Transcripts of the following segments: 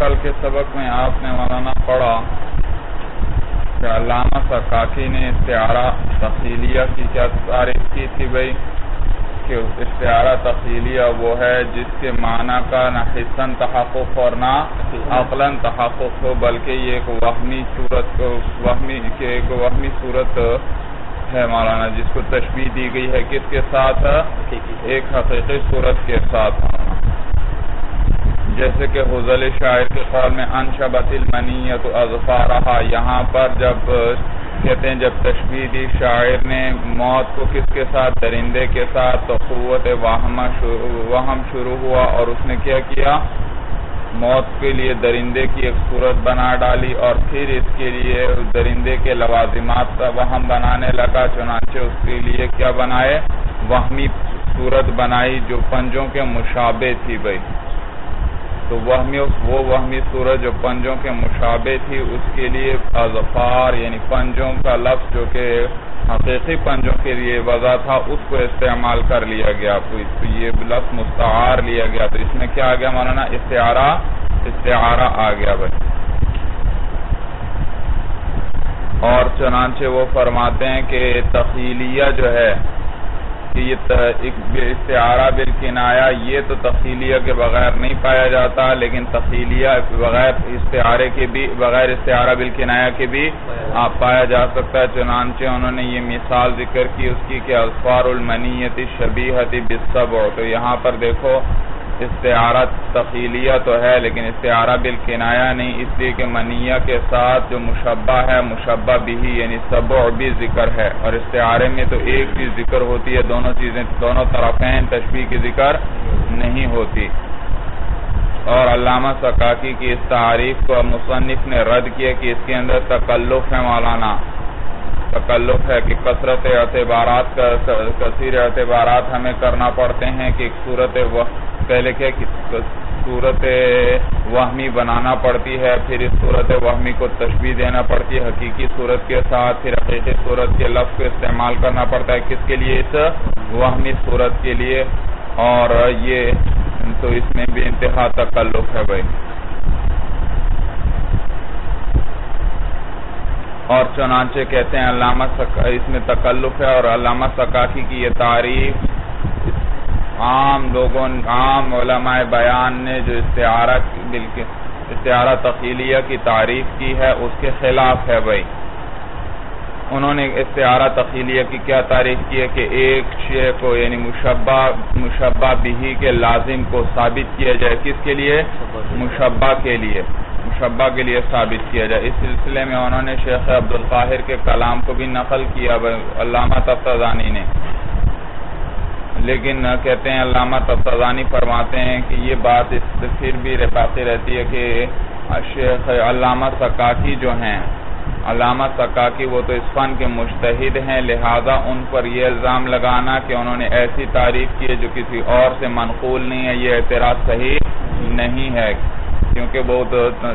کل کے سبق میں آپ نے مولانا پڑھا کہ علامہ سکاکی نے استعارہ تخیلیہ کی کیا تعریف کی تھی بھائی، کہ استعارہ تخیلیہ وہ ہے جس کے معنی کا نہ حسن تحقق اور نہ عقلاً تحقق ہو، بلکہ یہ ایک وہمی صورت ہے مولانا، جس کو تشبیہ دی گئی ہے کس کے ساتھ؟ ایک حقیقی صورت کے ساتھ، جیسے کہ حضل شاعر کے قول میں انشبت المنیۃ اظفارہا، یہاں پر جب کہتے ہیں جب تشبیہ دی شاعر نے موت کو کس کے ساتھ؟ درندے کے ساتھ، تو قوت وہم شروع ہوا اور اس نے کیا کیا؟ موت کے لیے درندے کی ایک صورت بنا ڈالی اور پھر اس کے لیے درندے کے لوازمات کا وہم بنانے لگا، چنانچہ اس کے لیے کیا بنائے؟ وہمی صورت بنائی جو پنجوں کے مشابہ تھی بھائی، تو وہ وہمی صورت جو پنجوں کے مشابہ تھی اس کے لیے اظفار یعنی پنجوں کا لفظ جو کہ حقیقی پنجوں کے لیے وضع تھا اس کو استعمال کر لیا گیا، تو یہ لفظ مستعار لیا گیا، تو اس میں کیا آ گیا مولانا؟ استعارہ آ گیا بھائی۔ اور چنانچہ وہ فرماتے ہیں کہ تخیلیہ جو ہے کہ یہ استعارہ بالکنایہ یہ تو تخیلیہ کے بغیر نہیں پایا جاتا، لیکن تخیلیہ بغیر استعارہ بالکنایہ کے بھی پایا جا سکتا ہے، چنانچہ انہوں نے یہ مثال ذکر کی اس کی کہ اظفار المنیۃ الشبیہۃ بالسبع، تو یہاں پر دیکھو استعارہ تخیلیہ تو ہے لیکن استعارہ بالکنایہ نہیں، اس لیے کہ منیہ کے ساتھ جو مشبہ ہے مشبہ بھی یعنی سبع بھی ذکر ہے، اور استعارے میں تو ایک چیز ذکر ہوتی ہے، دونوں طرفین تشبیہ کی ذکر نہیں ہوتی۔ اور علامہ سکاکی کی اس تعریف کو مصنف نے رد کیا کہ اس کے اندر تکلف ہے مولانا، تکلف ہے کہ کثیر اعتبارات ہمیں کرنا پڑتے ہیں کہ ایک پہلے کیا کہ صورت وہمی بنانا پڑتی ہے، پھر اس صورت وہمی کو تشبیہ دینا پڑتی ہے حقیقی صورت کے ساتھ، پھر حقیقی صورت کے لفظ کو استعمال کرنا پڑتا ہے کس کے لیے؟ اس وہمی صورت کے لیے، اور یہ تو اس میں بھی انتہا تکلف ہے بھائی۔ اور چنانچہ کہتے ہیں اس میں تکلف ہے، اور علامہ سکاکی کی یہ تعریف عام علماء بیان نے جو استعارہ تخیلیہ کی تعریف کی ہے اس کے خلاف ہے بھائی۔ انہوں نے استعارہ تخیلیہ کی کیا تعریف کی ہے کہ ایک شے کو یعنی مشبہ بھی کے لازم کو ثابت کیا جائے، کس کے لیے؟ مشبہ کے لیے ثابت کیا جائے۔ اس سلسلے میں انہوں نے شیخ عبدالقاہر کے کلام کو بھی نقل کیا علامہ تفتزانی نے، لیکن کہتے ہیں علامہ تفتزانی فرماتے ہیں کہ یہ بات پھر بھی باقی رہتی ہے کہ شیخ علامہ سکاکی جو ہیں، علامہ سکاکی وہ تو اس فن کے مجتہد ہیں، لہذا ان پر یہ الزام لگانا کہ انہوں نے ایسی تعریف کی ہے جو کسی اور سے منقول نہیں ہے، یہ اعتراض صحیح نہیں ہے، کیونکہ وہ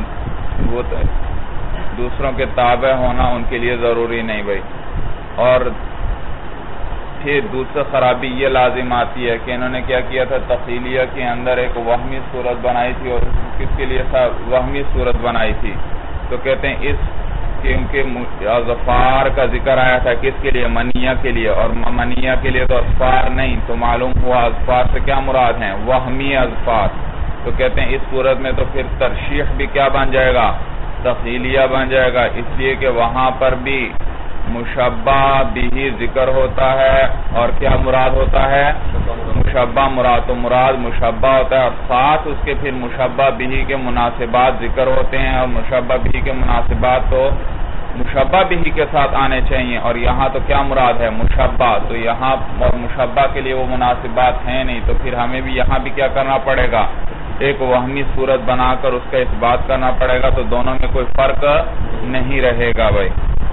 دوسروں کے تابع ہونا ان کے لیے ضروری نہیں بھائی۔ اور پھر دوسرا خرابی یہ لازم آتی ہے کہ انہوں نے کیا کیا تھا؟ تخیلیہ کے اندر ایک وہمی صورت بنائی تھی، اور کس کے لیے وہمی صورت بنائی تھی؟ تو کہتے ہیں کیونکہ اظفار کا ذکر آیا تھا کس کے لیے؟ منیہ کے لیے، اور منیہ کے لیے تو اظفار نہیں، تو معلوم ہوا اظفار سے کیا مراد ہیں؟ وہمی اظفار۔ تو کہتے ہیں اس صورت میں تو پھر ترشیح بھی کیا بن جائے گا؟ تخیلیہ بن جائے گا، اس لیے کہ وہاں پر بھی مشبہ بھی ذکر ہوتا ہے، اور کیا مراد ہوتا ہے؟ مشبہ مراد، تو مراد مشبہ ہوتا ہے، اور ساتھ اس کے پھر مشبہ بھی کے مناسبات ذکر ہوتے ہیں، اور مشبہ بھی کے مناسبات تو مشبہ بھی کے ساتھ آنے چاہیے، اور یہاں تو کیا مراد ہے؟ مشبہ، تو یہاں اور مشبہ کے لیے وہ مناسبات ہیں نہیں، تو پھر ہمیں بھی یہاں بھی کیا کرنا پڑے گا؟ ایک وہمی صورت بنا کر اس کا اس بات کرنا پڑے گا، تو دونوں میں کوئی فرق نہیں رہے گا بھائی۔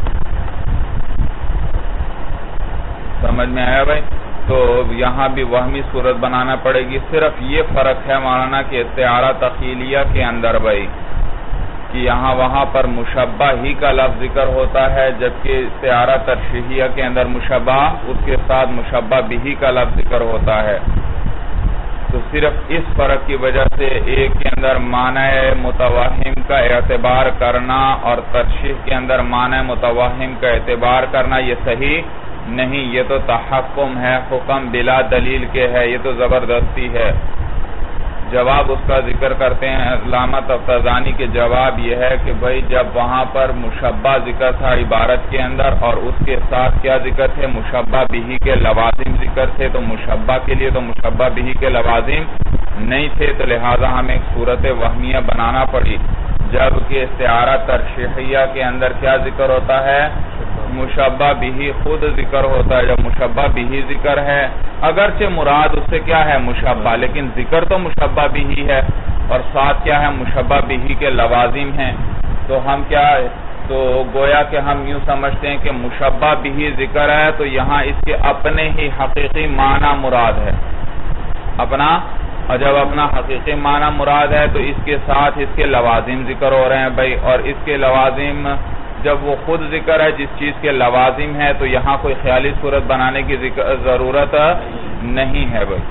سمجھ میں آیا بھائی؟ تو یہاں بھی وہمی صورت بنانا پڑے گی، صرف یہ فرق ہے مولانا کہ استعارہ تخیلیہ کے اندر بھائی کہ یہاں وہاں پر مشبہ ہی کا لفظ ذکر ہوتا ہے، جبکہ استعارہ ترشیحیہ کے اندر مشبہ اس کے ساتھ مشبہ بھی کا لفظ ذکر ہوتا ہے۔ تو صرف اس فرق کی وجہ سے ایک کے اندر معنی متوہم کا اعتبار کرنا اور ترشیح کے اندر معنی متوہم کا اعتبار کرنا یہ صحیح نہیں، یہ تو تحکم ہے، حکم بلا دلیل کے ہے، یہ تو زبردستی ہے۔ جواب اس کا ذکر کرتے ہیں علامہ تفتزانی کے جواب یہ ہے کہ بھائی جب وہاں پر مشبہ ذکر تھا عبارت کے اندر اور اس کے ساتھ کیا ذکر تھے، مشبہ بہی کے لوازم ذکر تھے، تو مشبہ کے لیے تو مشبہ بہی کے لوازم نہیں تھے، تو لہٰذا ہمیں ایک صورت وہمیہ بنانا پڑی، جبکہ استعارہ ترشیحیہ کے اندر کیا ذکر ہوتا ہے، مشبہ بہی خود ذکر ہوتا ہے۔ جب مشبہ بہی ذکر ہے اگرچہ مراد اس سے کیا ہے مشبہ، لیکن ذکر تو مشبہ بہی ہے اور ساتھ کیا ہے مشبہ بہی کے لوازم ہیں، تو ہم کیا تو گویا کہ ہم یوں سمجھتے ہیں کہ مشبہ بہی ذکر ہے تو یہاں اس کے اپنے ہی حقیقی معنی مراد ہے اپنا، اور جب اپنا حقیقی معنی مراد ہے تو اس کے ساتھ اس کے لوازم ذکر ہو رہے ہیں بھائی، اور اس کے لوازم جب وہ خود ذکر ہے جس چیز کے لوازم ہے تو یہاں کوئی خیالی صورت بنانے کی ضرورت نہیں ہے بھائی۔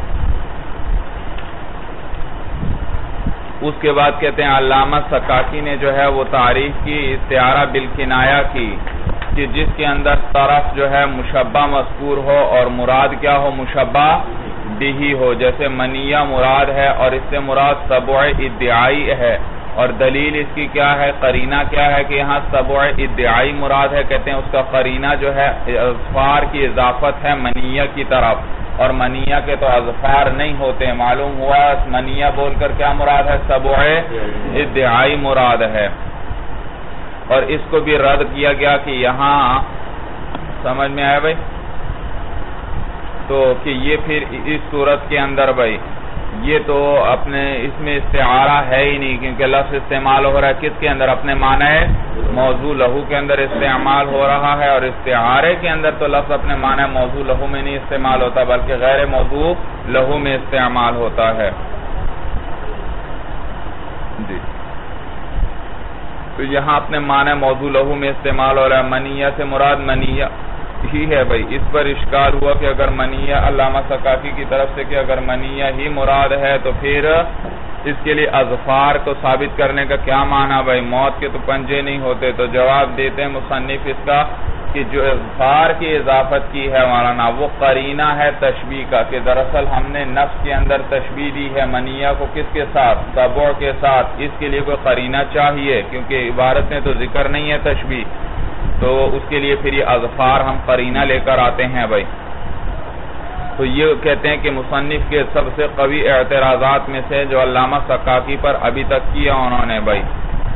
اس کے بعد کہتے ہیں علامہ سکاکی نے جو ہے وہ تعریف کی استعارہ بالکنایہ کی کہ جس کے اندر طرف جو ہے مشبہ مذکور ہو اور مراد کیا ہو مشبہ بہی ہو، جیسے منیہ مراد ہے اور اس سے مراد سبع ادعائی ہے، اور دلیل اس کی کیا ہے، قرینہ کیا ہے کہ یہاں سبع ادعائی مراد ہے، کہتے ہیں اس کا قرینہ جو ہے اظفار کی اضافت ہے منیہ کی طرف، اور منیہ کے تو اظفار نہیں ہوتے، معلوم ہوا منیہ بول کر کیا مراد ہے، سبع ادعائی مراد ہے۔ اور اس کو بھی رد کیا گیا کہ یہاں سمجھ میں آیا بھائی، تو کہ یہ پھر اس صورت کے اندر بھائی یہ تو اپنے اس میں استعارہ ہے ہی نہیں، کیونکہ لفظ استعمال ہو رہا ہے کس کے اندر، اپنے معنی موضوع لہو کے اندر استعمال ہو رہا ہے، اور استعارے کے اندر تو لفظ اپنے معنی موضوع لہو میں نہیں استعمال ہوتا بلکہ غیر موضوع لہو میں استعمال ہوتا ہے جی۔ تو یہاں اپنے معنی موضوع لہو میں استعمال ہو رہا ہے، منیہ سے مراد منیہ ہی ہے بھائی۔ اس پر اشکال ہوا کہ اگر منیہ علامہ سکاکی کی طرف سے کہ اگر منیہ ہی مراد ہے تو پھر اس کے لیے اظفار کو ثابت کرنے کا کیا معنی بھائی، موت کے تو پنجے نہیں ہوتے، تو جواب دیتے ہیں مصنف اس کا کہ جو اظفار کی اضافت کی ہے مولانا وہ قرینہ ہے تشبیہ کا، کہ دراصل ہم نے نفس کے اندر تشبیہ دی ہے منیہ کو کس کے ساتھ، سبع کے ساتھ، اس کے لیے کوئی قرینہ چاہیے کیونکہ عبارت میں تو ذکر نہیں ہے تشبیہ، تو اس کے لیے پھر یہ اظفار ہم قرینہ لے کر آتے ہیں بھائی۔ تو یہ کہتے ہیں کہ مصنف کے سب سے قوی اعتراضات میں سے جو علامہ سکاکی پر ابھی تک کیا انہوں نے بھائی،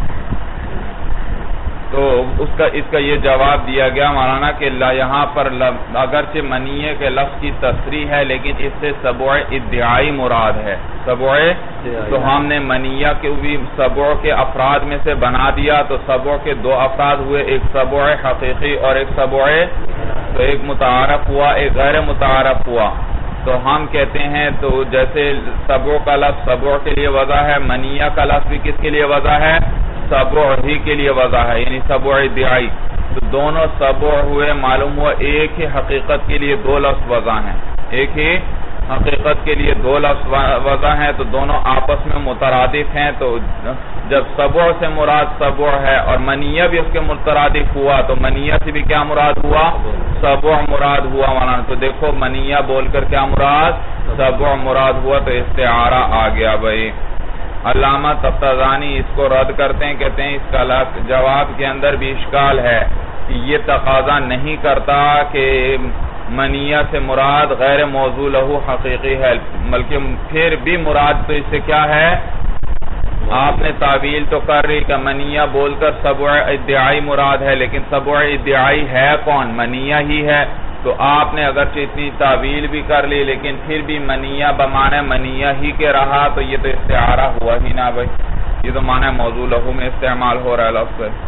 تو اس کا یہ جواب دیا گیا مولانا کہ یہاں پر اگرچہ منیہ کے لفظ کی تصریح ہے لیکن اس سے سبع ادعائی مراد ہے، سبع تو ہم نے منیہ کے بھی سبع کے افراد میں سے بنا دیا، تو سبع کے دو افراد ہوئے، ایک سبع حقیقی اور ایک سبع، تو ایک متعارف ہوا ایک غیر متعارف ہوا، تو ہم کہتے ہیں تو جیسے سبع کا لفظ سبع کے لیے وضع ہے، منیہ کا لفظ بھی کس کے لیے وضع ہے، سبع ہی کے لیے وضع ہے، یعنی سبع ادعائی، تو دونوں سبع ہوئے، معلوم ہوا ایک ہی حقیقت کے لیے دو لفظ وضع ہیں، ایک ہی حقیقت کے لیے دو لفظ وضع ہیں، تو دونوں آپس میں مترادف ہیں، تو جب سبع سے مراد سبع ہے اور منیہ بھی اس کے مترادف ہوا تو منیہ سے بھی کیا مراد ہوا، سبع مراد ہوا مولانا، تو دیکھو منیہ بول کر کیا مراد، سبع مراد ہوا، تو استعارہ آ گیا بھائی۔ علامہ تفتزانی اس کو رد کرتے ہیں، کہتے ہیں اس کا جواب کے اندر بھی اشکال ہے کہ یہ تقاضا نہیں کرتا کہ منیہ سے مراد غیر موضوع لہو حقیقی ہے، بلکہ پھر بھی مراد تو اس سے کیا ہے، آپ نے تعویل تو کر رہی کہ منیہ بول کر سبع ادعائی مراد ہے، لیکن سبع ادعائی ہے کون، منیہ ہی ہے، تو آپ نے اگرچہ اتنی تعویل بھی کر لی لیکن پھر بھی منیہ بمعنی منیہ ہی کے رہا، تو یہ تو استعارہ ہوا ہی نہ بھائی، یہ تو معنی موضوع لہو میں استعمال ہو رہا ہے لفظ ہے۔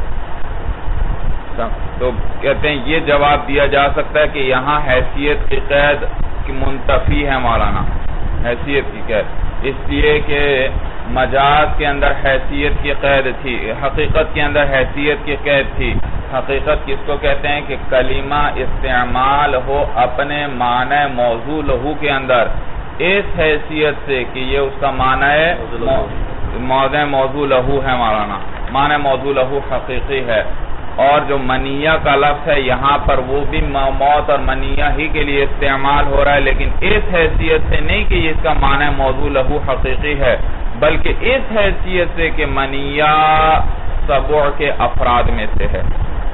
تو کہتے ہیں یہ جواب دیا جا سکتا ہے کہ یہاں حیثیت کی قید کی منتفی ہے مولانا، حیثیت کی قید، اس لیے کہ مجاز کے اندر حیثیت کی قید تھی، حقیقت کے اندر حیثیت کی قید تھی۔ حقیقت کس کو کہتے ہیں کہ کلمہ استعمال ہو اپنے معنی موضوع لہو کے اندر، اس حیثیت سے کہ یہ اس کا معنی ہے موضع موضوع لہو ہے مولانا، معنی موضوع لہو حقیقی ہے، اور جو منیہ کا لفظ ہے یہاں پر وہ بھی موت اور منیہ ہی کے لیے استعمال ہو رہا ہے، لیکن اس حیثیت سے نہیں کہ اس کا معنی موضوع لہو حقیقی ہے، بلکہ اس حیثیت سے کہ منیہ سبع کے افراد میں سے ہے۔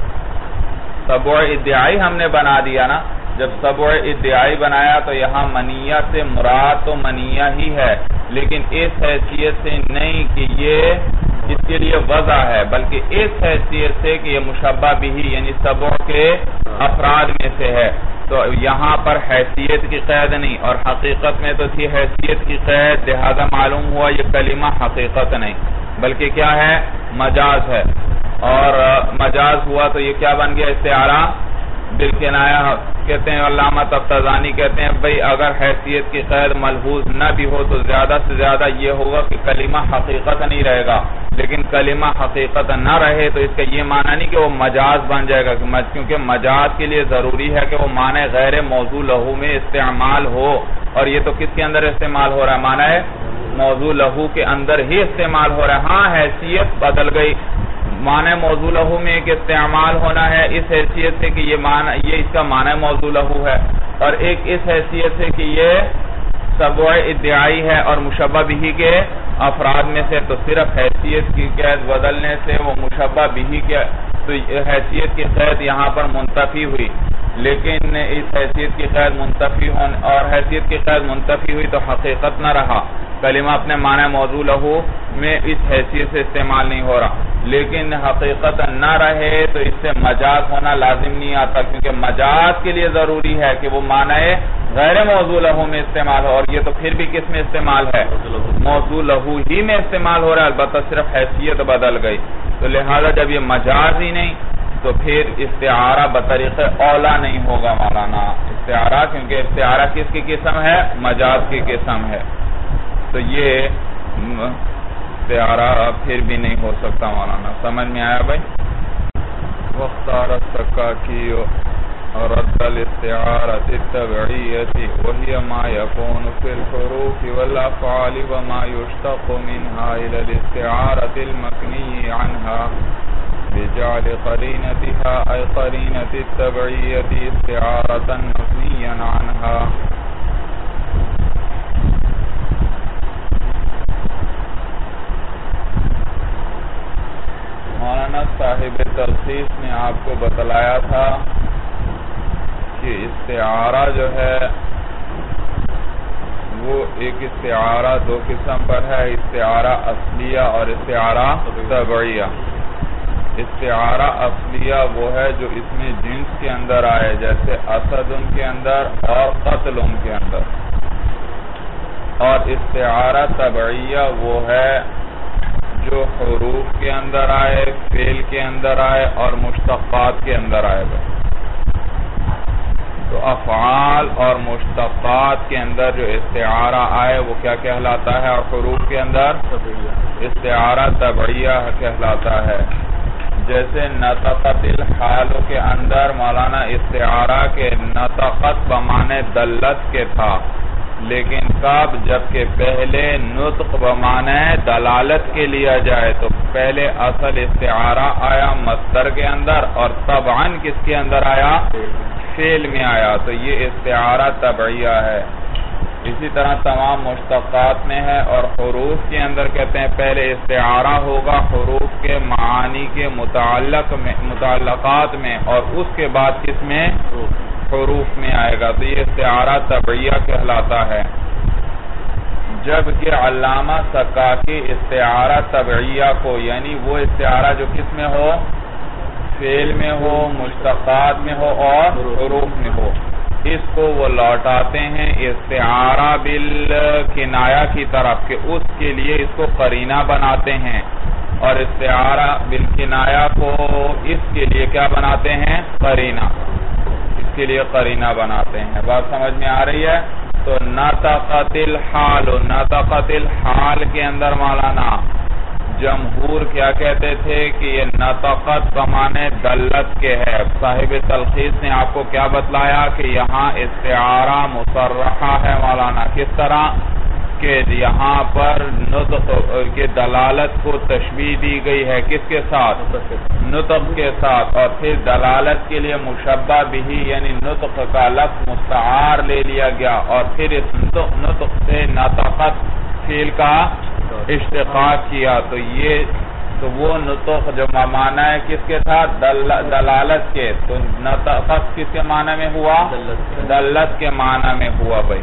سبع ادعائی ہم نے بنا دیا نا، جب سبع ادعائی بنایا تو یہاں منیہ سے مراد تو منیہ ہی ہے، لیکن اس حیثیت سے نہیں کہ یہ اس کے لیے وضع ہے، بلکہ اس حیثیت سے کہ یہ مشبہ بھی یعنی سبع کے افراد میں سے ہے، تو یہاں پر حیثیت کی قید نہیں، اور حقیقت میں تو تھی حیثیت کی قید، لہذا معلوم ہوا یہ کلمہ حقیقت نہیں بلکہ کیا ہے، مجاز ہے، اور مجاز ہوا تو یہ کیا بن گیا، استعارہ بالکنایہ کہتے ہیں۔ علامہ تفتزانی کہتے ہیں بھئی اگر حیثیت کی قید ملحوظ نہ بھی ہو تو زیادہ سے زیادہ یہ ہوگا کہ کلمہ حقیقت نہیں رہے گا، لیکن کلمہ حقیقت نہ رہے تو اس کا یہ معنی نہیں کہ وہ مجاز بن جائے گا، کیونکہ مجاز کے لیے ضروری ہے کہ وہ معنی غیر موضوع لہو میں استعمال ہو، اور یہ تو کس کے اندر استعمال ہو رہا ہے، معنی موضوع لہو کے اندر ہی استعمال ہو رہا ہے۔ ہاں حیثیت بدل گئی، معنی موضوع لہو میں ایک استعمال ہونا ہے اس حیثیت سے کہ یہ اس کا معنی موضوع لہو ہے، اور ایک اس حیثیت سے کہ یہ سبع ادعائی ہے اور مشبہ بھی کے افراد میں سے، تو صرف حیثیت کی قید بدلنے سے وہ مشبہ بھی کے تو حیثیت کی قید یہاں پر منتفی ہوئی، لیکن اس حیثیت کی قید منتفی اور حیثیت کی قید منتفی ہوئی تو حقیقت نہ رہا، کلمہ اپنے معنی موضوع لہو میں اس حیثیت سے استعمال نہیں ہو رہا، لیکن حقیقت نہ رہے تو اس سے مجاز ہونا لازم نہیں آتا، کیونکہ مجاز کے لیے ضروری ہے کہ وہ معنی غیر موضوع لہو میں استعمال ہو، اور یہ تو پھر بھی کس میں استعمال ہے، موضوع لہو ہی میں استعمال ہو رہا ہے، البتہ صرف حیثیت بدل گئی، تو لہذا جب یہ مجاز ہی نہیں تو پھر استعارہ بطریق اولا نہیں ہوگا مولانا، استعارہ کیونکہ استعارہ کس کی قسم ہے، مجاز کی قسم ہے، تو یہ استعارہ پھر بھی نہیں ہو سکتا مولانا، سمجھ میں آیا بھائی؟ واختار السکاکی رد الاستعارة التبعیة وهي ما يكون في الحروف والافعال وما يشتق منها الى الاستعارة المكني عنها بجعل قرينتها اي قرينة التبعیة استعارة مكنيا عنها۔ مولانا صاحب تلخیص نے آپ کو بتلایا تھا کہ استعارہ جو ہے وہ ایک استعارہ دو قسم پر ہے، استعارہ اصلیہ اور استعارہ تبعیہ۔ استعارہ اصلیہ وہ ہے جو اس میں جنس کے اندر آئے، جیسے اسد کے اندر اور قتل کے اندر، اور استعارہ تبعیہ وہ ہے جو حروف کے اندر آئے، فعل کے اندر آئے اور مشتقات کے اندر آئے۔ تو افعال اور مشتقات کے اندر جو استعارہ آئے وہ کیا کہلاتا ہے، اور حروف کے اندر استعارہ تبعیہ کہلاتا ہے۔ جیسے نطقت الحال کے اندر مولانا استعارہ کے نطقت بمعنی دلت کے تھا، لیکن کب جبکہ پہلے نطق بمعنی دلالت کے لیا جائے تو پہلے اصل استعارہ آیا مصدر کے اندر اور طبعاً کس کے اندر آیا، فعل میں آیا، تو یہ استعارہ تبعیہ ہے۔ اسی طرح تمام مشتقات میں ہے، اور حروف کے اندر کہتے ہیں پہلے استعارہ ہوگا حروف کے معانی کے متعلقات میں، اور اس کے بعد کس میں، حروف میں آئے گا، تو یہ استعارہ تبعیہ کہلاتا ہے۔ جبکہ علامہ سکاکی استعارہ تبعیہ کو یعنی وہ استعارہ جو کس میں ہو، فعل میں ہو، مشتقات میں ہو اور حروف میں ہو، اس کو وہ لوٹاتے ہیں استعارہ بالکنایہ کی طرف کہ اس کے لیے اس کو قرینہ بناتے ہیں، اور استعارہ بالکنایہ کو اس کے لیے کیا بناتے ہیں، قرینہ، اس کے لیے قرینہ بناتے ہیں۔ بات سمجھ میں آ رہی ہے؟ تو نطقت الحال کے اندر مولانا جمہور کیا کہتے تھے کہ یہ نطقت بمانے دلت کے ہے. صاحب تلخیص نے آپ کو کیا بتلایا کہ یہاں استعارہ مصرحہ ہے مولانا. کس طرح کہ یہاں پر نطق کے دلالت کو تشبیہ دی گئی ہے کس کے ساتھ؟ نطق کے ساتھ. اور پھر دلالت کے لیے مشبہ بھی یعنی نطق کا لفظ مستعار لے لیا گیا اور پھر اس نطق سے نطقت فعل کا اشتقاق کیا. تو وہ نطق جو معنی ہے کس کے ساتھ؟ دلالت کے. تو نطقت کس کے معنی میں ہوا؟ دلت کے معنی میں ہوا بھائی.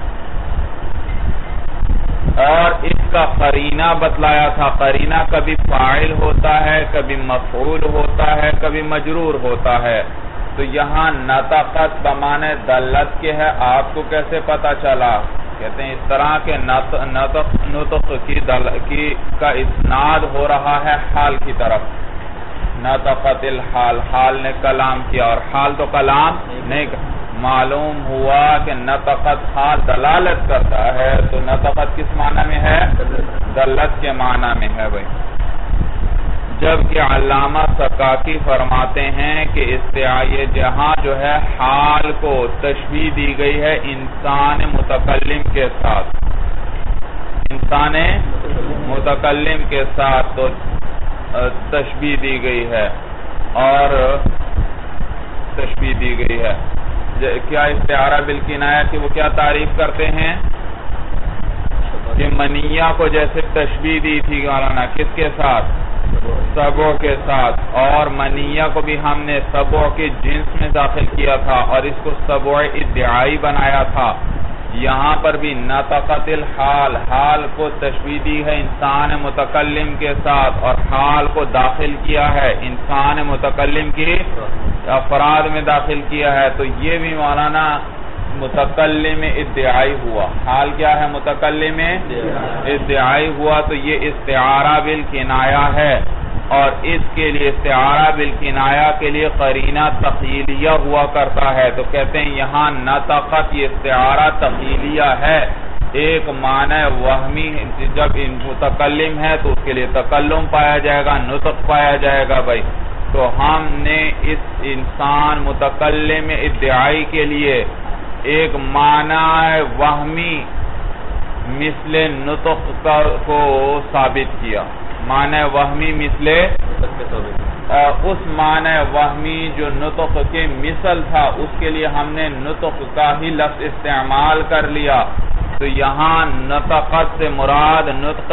اور اس کا قرینہ بتلایا تھا. قرینہ کبھی فاعل ہوتا ہے، کبھی مفعول ہوتا ہے، کبھی مجرور ہوتا ہے. تو یہاں نطقت بمانے دلت کے ہے. آپ کو کیسے پتا چلا؟ کہتے ہیں اس طرح کے نطق کی کا اسناد ہو رہا ہے حال کی طرف. نطقت الحال، حال نے کلام کیا اور حال تو کلام نہیں. معلوم ہوا کہ نطقت حال دلالت کرتا ہے تو نطقت کس معنی میں ہے؟ دلت کے معنی میں ہے بھائی. جبکہ علامہ سکاکی فرماتے ہیں کہ جہاں جو ہے حال کو تشبیہ دی گئی ہے انسان متکلم کے ساتھ. انسان متکلم کے ساتھ تو تشبیہ دی گئی ہے اور تشبیہ دی گئی ہے. کیا استعارہ بالکنایہ کی وہ کیا تعریف کرتے ہیں کہ منیہ کو جیسے تشبیہ دی تھی مولانا کس کے ساتھ؟ سبع کے ساتھ. اور منیہ کو بھی ہم نے سبع کے جنس میں داخل کیا تھا اور اس کو سبع ادعائی بنایا تھا. یہاں پر بھی نطقت الحال، حال کو تشبیہ دی ہے انسان متکلم کے ساتھ اور حال کو داخل کیا ہے انسان متکلم کی افراد میں داخل کیا ہے. تو یہ بھی مولانا متکلم ادعائی ہوا. حال کیا ہے؟ متکلم ادعائی ہوا. تو یہ استعارہ بالکنایہ ہے اور اس کے لیے استعارہ بالکنایہ کے لیے قرینہ تخیلیہ ہوا کرتا ہے. تو کہتے ہیں یہاں نطقت یہ استعارہ تخیلیہ ہے. ایک معنی وہمی جب متکلم ہے تو اس کے لیے تکلم پایا جائے گا، نطق پایا جائے گا بھائی. تو ہم نے اس انسان متکلم ادعائی کے لیے ایک معنی وہمی مثل نطق کو ثابت کیا. معنی وہمی مثل، اور اس معنی وہمی جو نطق کے مثل تھا اس کے لیے ہم نے نطق کا ہی لفظ استعمال کر لیا. تو یہاں نطقت سے مراد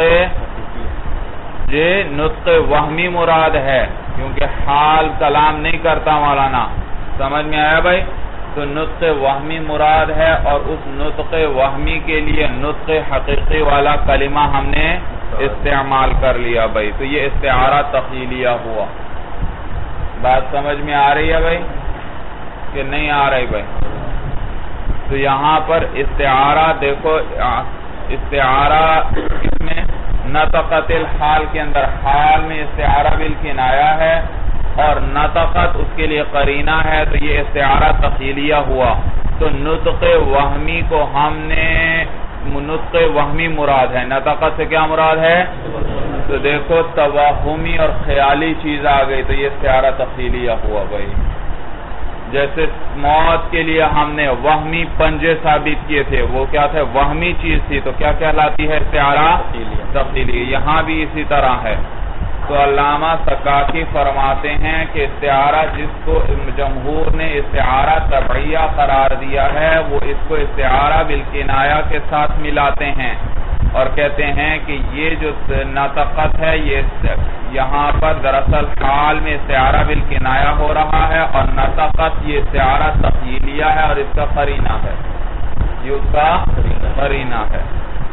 نطق وہمی مراد ہے کیونکہ حال کلام نہیں کرتا مولانا. سمجھ میں آیا بھائی؟ تو نطق وہمی مراد ہے اور اس نطق وہمی کے لیے نطق حقیقی والا کلمہ ہم نے استعمال کر لیا بھائی. تو یہ استعارہ تخیلیہ ہوا. بات سمجھ میں آ رہی ہے بھائی کہ نہیں آ رہی بھائی؟ تو یہاں پر استعارہ دیکھو، استعارہ اس میں نطقت الحال کے اندر حال میں استعارہ بالکنایہ ہے اور نطقت اس کے لیے قرینہ ہے تو یہ استعارہ تخیلیہ ہوا. تو نطق وہمی کو ہم نے نطق وہمی مراد ہے. نطقت سے کیا مراد ہے؟ تو دیکھو توہمی اور خیالی چیز آ گئی تو یہ استعارہ تخیلیہ ہوا بھائی. جیسے موت کے لیے ہم نے وہمی پنجے ثابت کیے تھے، وہ کیا تھے؟ وہمی چیز تھی. تو کیا کہلاتی ہے؟ استعارہ تخیلیہ. یہاں بھی اسی طرح ہے. تو علامہ سکاکی فرماتے ہیں کہ استعارہ جس کو جمہور نے استعارہ تبعیہ قرار دیا ہے وہ اس کو استعارہ بالکنایہ کے ساتھ ملاتے ہیں اور کہتے ہیں کہ یہ جو نطقت ہے یہ یہاں پر دراصل حال میں استعارہ بالکنایہ ہو رہا ہے اور نطقت یہ استعارہ تخیلیہ ہے اور اس کا قرینہ ہے. یہ اس کا قرینہ ہے.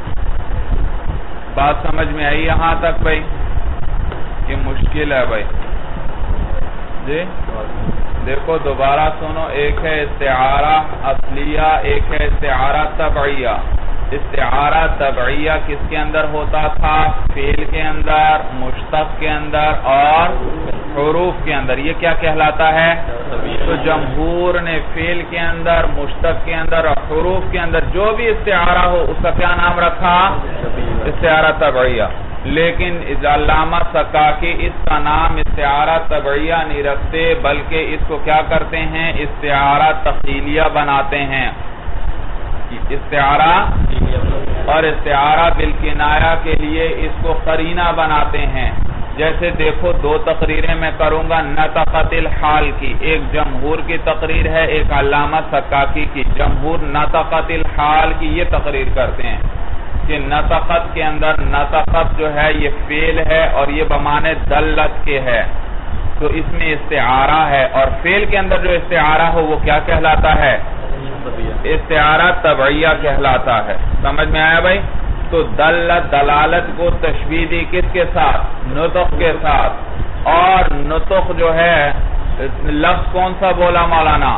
بات سمجھ میں آئی یہاں تک بھائی؟ یہ مشکل ہے بھائی جی. دیکھو دوبارہ سنو، ایک ہے استعارہ اصلیہ، ایک ہے استعارہ تبعیہ. استعارہ تبعیہ کس کے اندر ہوتا تھا؟ فعل کے اندر، مشتق کے اندر اور حروف کے اندر. یہ کیا کہلاتا ہے؟ تو جمہور نے فعل کے اندر، مشتق کے اندر اور حروف کے اندر جو بھی استعارہ ہو اس کا کیا نام رکھا؟ استعارہ تبعیہ. لیکن علامہ سکاکی اس کا نام استعارہ طبعیہ نہیں رکھتے، بلکہ اس کو کیا کرتے ہیں، استعارہ تخیلیہ بناتے ہیں۔ استعارہ اور استعارہ بالکنایہ کے لیے اس کو قرینہ بناتے ہیں۔ جیسے دیکھو دو تقریریں میں کروں گا نطقت الحال کی، ایک جمہور کی تقریر ہے، ایک علامہ سکاکی کی۔ جمہور نطقت الحال کی یہ تقریر کرتے ہیں کہ نطقت کے اندر نطقت جو ہے یہ فعل ہے اور یہ بمعنی دلت کے ہے، تو اس میں استعارہ ہے، اور فعل کے اندر جو استعارہ ہو وہ کیا کہلاتا ہے، استعارہ طبعیہ کہلاتا ہے۔ سمجھ میں آیا بھائی؟ تو دلالت کو تشبیہ دی کس کے ساتھ، نطق کے ساتھ، اور نطق جو ہے لفظ کون سا بولا مولانا،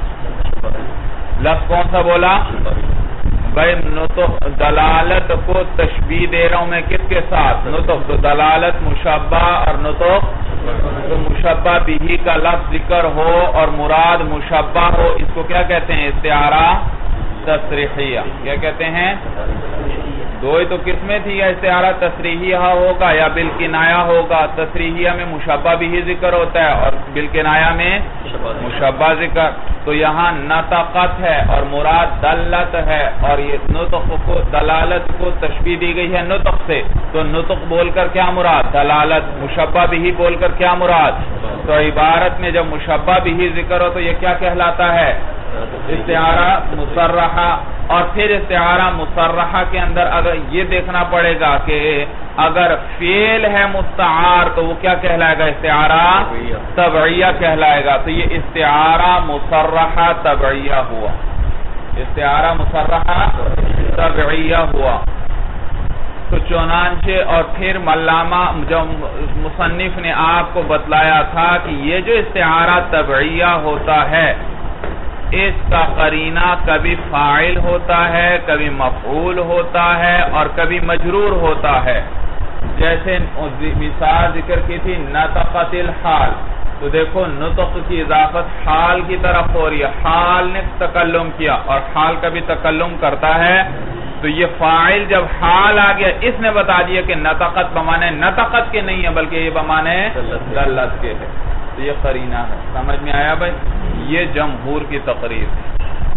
لفظ کون سا بولا بھائی، نطق، دلالت کو تشبیہ دے رہا ہوں میں کس کے ساتھ، نطق، تو دلالت مشبہ اور نطق، تو مشبہ بھی کا لفظ ذکر ہو اور مراد مشبہ ہو، اس کو کیا کہتے ہیں، استعارہ تصریحیہ۔ کیا کہتے ہیں؟ دو ہی تو قسمیں تھی، یا استعارہ تصریحیہ ہوگا یا بالکنایہ ہوگا۔ تصریحیہ میں مشبہ بھی ذکر ہوتا ہے اور بالکنایہ میں مشبہ ذکر۔ تو یہاں نطقت ہے اور مراد دلت ہے، اور یہ نطق کو، دلالت کو تشبیہ دی گئی ہے نطق سے، تو نطق بول کر کیا مراد، دلالت، مشبہ بھی بول کر کیا مراد۔ تو عبارت میں جب مشبہ بھی ذکر ہو تو یہ کیا کہلاتا ہے، استعارہ مصرحہ۔ اور پھر استعارہ مصرحہ کے اندر اگر یہ دیکھنا پڑے گا کہ اگر فعل ہے مستعار تو وہ کیا کہلائے گا، استعارہ طبعیہ کہلائے گا۔ تو یہ استعارہ مصرحہ طبعیہ ہوا، استعارہ مصرحہ طبعیہ ہوا۔ تو چنانچہ اور پھر علامہ جو مصنف نے آپ کو بتلایا تھا کہ یہ جو استعارہ طبعیہ ہوتا ہے اس کا قرینہ کبھی فاعل ہوتا ہے، کبھی مفعول ہوتا ہے اور کبھی مجرور ہوتا ہے۔ جیسے مثال ذکر کی تھی نطقت الحال، تو دیکھو نطق کی اضافت حال کی طرف ہو رہی ہے، حال نے تکلم کیا اور حال کبھی تکلم کرتا ہے، تو یہ فاعل جب حال آ گیا اس نے بتا دیا کہ نطقت بمانے نطقت کے نہیں ہے بلکہ یہ بمانے دلت کے ہے، تو یہ قرینہ ہے۔ سمجھ میں آیا بھائی؟ یہ جمہور کی تقریر ہے۔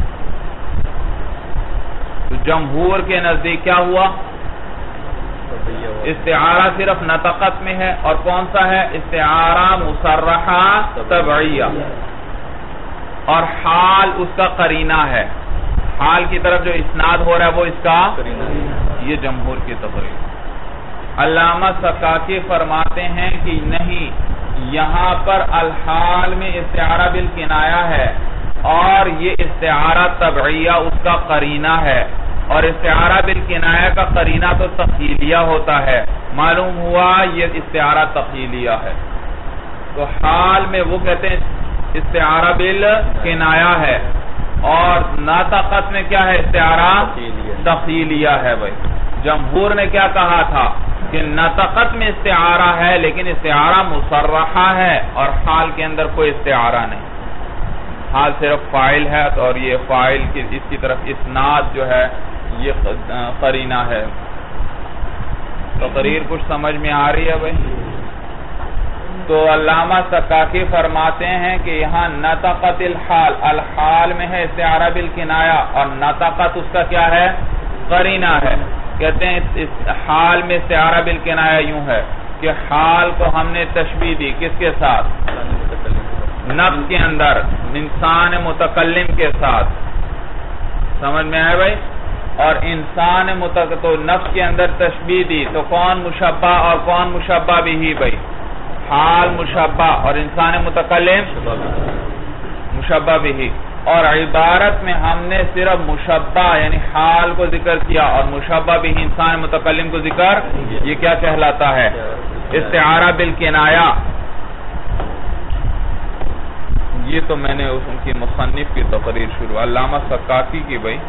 تو جمہور کے نزدیک کیا ہوا، استعارہ صرف نطقت میں ہے، اور کون سا ہے، استعارہ مصرحہ طبعیہ، اور حال اس کا قرینہ ہے، حال کی طرف جو اسناد ہو رہا ہے وہ اس کا قرینہ ہے۔ یہ جمہور کی تقریر۔ علامہ سکاکی فرماتے ہیں کہ نہیں، یہاں پر الحال میں استعارہ بالکنایہ ہے اور یہ استعارہ طبعیہ اس کا قرینہ ہے، اور استعارہ بالکنایہ کا قرینہ تو تخیلیہ ہوتا ہے، معلوم ہوا یہ استعارہ تخیلیہ ہے۔ تو حال میں وہ کہتے ہیں استعارہ بالکنایہ ہے، اور نطقت میں کیا ہے، استعارہ تخیلیہ ہے۔ بھائی جمہور نے کیا کہا تھا کہ نطقت میں استعارہ ہے لیکن استعارہ مصرحہ ہے، اور حال کے اندر کوئی استعارہ نہیں، حال صرف فاعل ہے، اور یہ فاعل کی اس کی طرف اسناد جو ہے یہ قرینہ ہے۔ تقریر کچھ سمجھ میں آ رہی ہے بھائی؟ تو علامہ سکاکی فرماتے ہیں کہ یہاں نطقت الحال، الحال میں ہے استعارہ بالکنایہ، اور نطقت اس کا کیا ہے، قرینہ ہے۔ کہتے ہیں اس حال میں استعارہ بالکنایہ یوں ہے کہ حال کو ہم نے تشبیہ دی کس کے ساتھ، نفس کے اندر انسان متکلم کے ساتھ۔ سمجھ میں آئے بھائی؟ اور انسان تو نفس کے اندر تشبیہ دی تو کون مشبہ اور کون مشبہ بھی بھائی، حال مشبہ اور انسان متکلم مشبہ بھی۔ اور عبارت میں ہم نے صرف مشبہ یعنی حال کو ذکر کیا اور مشبہ بھی انسان متکلم کو ذکر، یہ کیا کہلاتا ہے، استعارہ بالکنایہ۔ یہ تو میں نے ان کی مصنف کی تقریر شروع، علامہ سکاکی کی بھائی،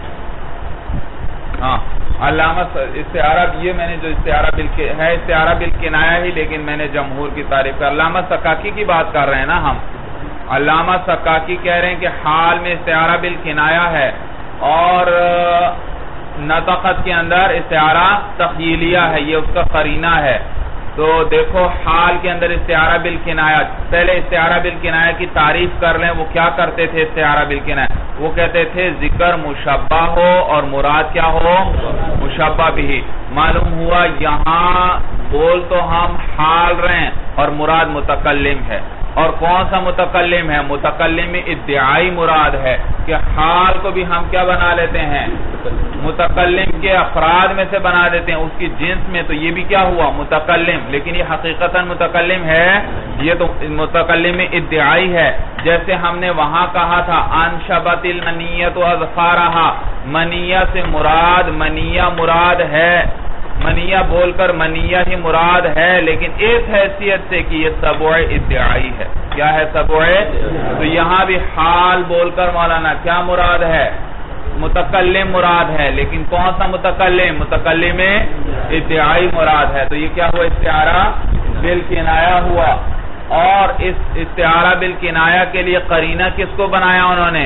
ہاں علامہ استعارہ، یہ میں نے جو استعارہ ہے استعارہ بالکنایہ ہی، لیکن میں نے جمہور کی تعریف کر، علامہ سکاکی کی بات کر رہے ہیں نا ہم۔ علامہ سکاکی کہہ رہے ہیں کہ حال میں استعارہ بالکنایہ ہے، اور نطقت کے اندر استعارہ تخیلیہ ہے، یہ اس کا قرینہ ہے۔ تو دیکھو حال کے اندر استعارہ بالکنایہ، پہلے استعارہ بالکنایہ کی تعریف کر لیں، وہ کیا کرتے تھے استعارہ بالکنایہ؟ وہ کہتے تھے ذکر مشبہ ہو اور مراد کیا ہو؟ مشبہ بھی۔ معلوم ہوا یہاں بول تو ہم حال رہے ہیں اور مراد متکلم ہے، اور کون سا متکلم ہے؟ متکلم ادعائی مراد ہے کہ حال کو بھی ہم کیا بنا لیتے ہیں؟ متکلم کے افراد میں سے بنا دیتے ہیں، اس کی جنس میں، تو یہ بھی کیا ہوا؟ متکلم، لیکن یہ حقیقتاً متکلم ہے، یہ تو متکلم ادعائی ہے۔ جیسے ہم نے وہاں کہا تھا انشبت المنیۃ اظفارہا، منیہ سے مراد منیہ مراد ہے، منیہ بول کر منیہ ہی مراد ہے، لیکن اس حیثیت سے کہ یہ سبع ادعائی ہے۔ کیا ہے سبع؟ تو یہاں بھی حال بول کر مولانا کیا مراد ہے؟ متکلم مراد ہے، لیکن کون سا متکلم؟ متکلم ادعائی مراد ہے۔ تو یہ کیا ہوا؟ استعارہ بالکنایہ ہوا۔ اور اس استعارہ بالکنایہ کے لیے قرینہ کس کو بنایا انہوں نے؟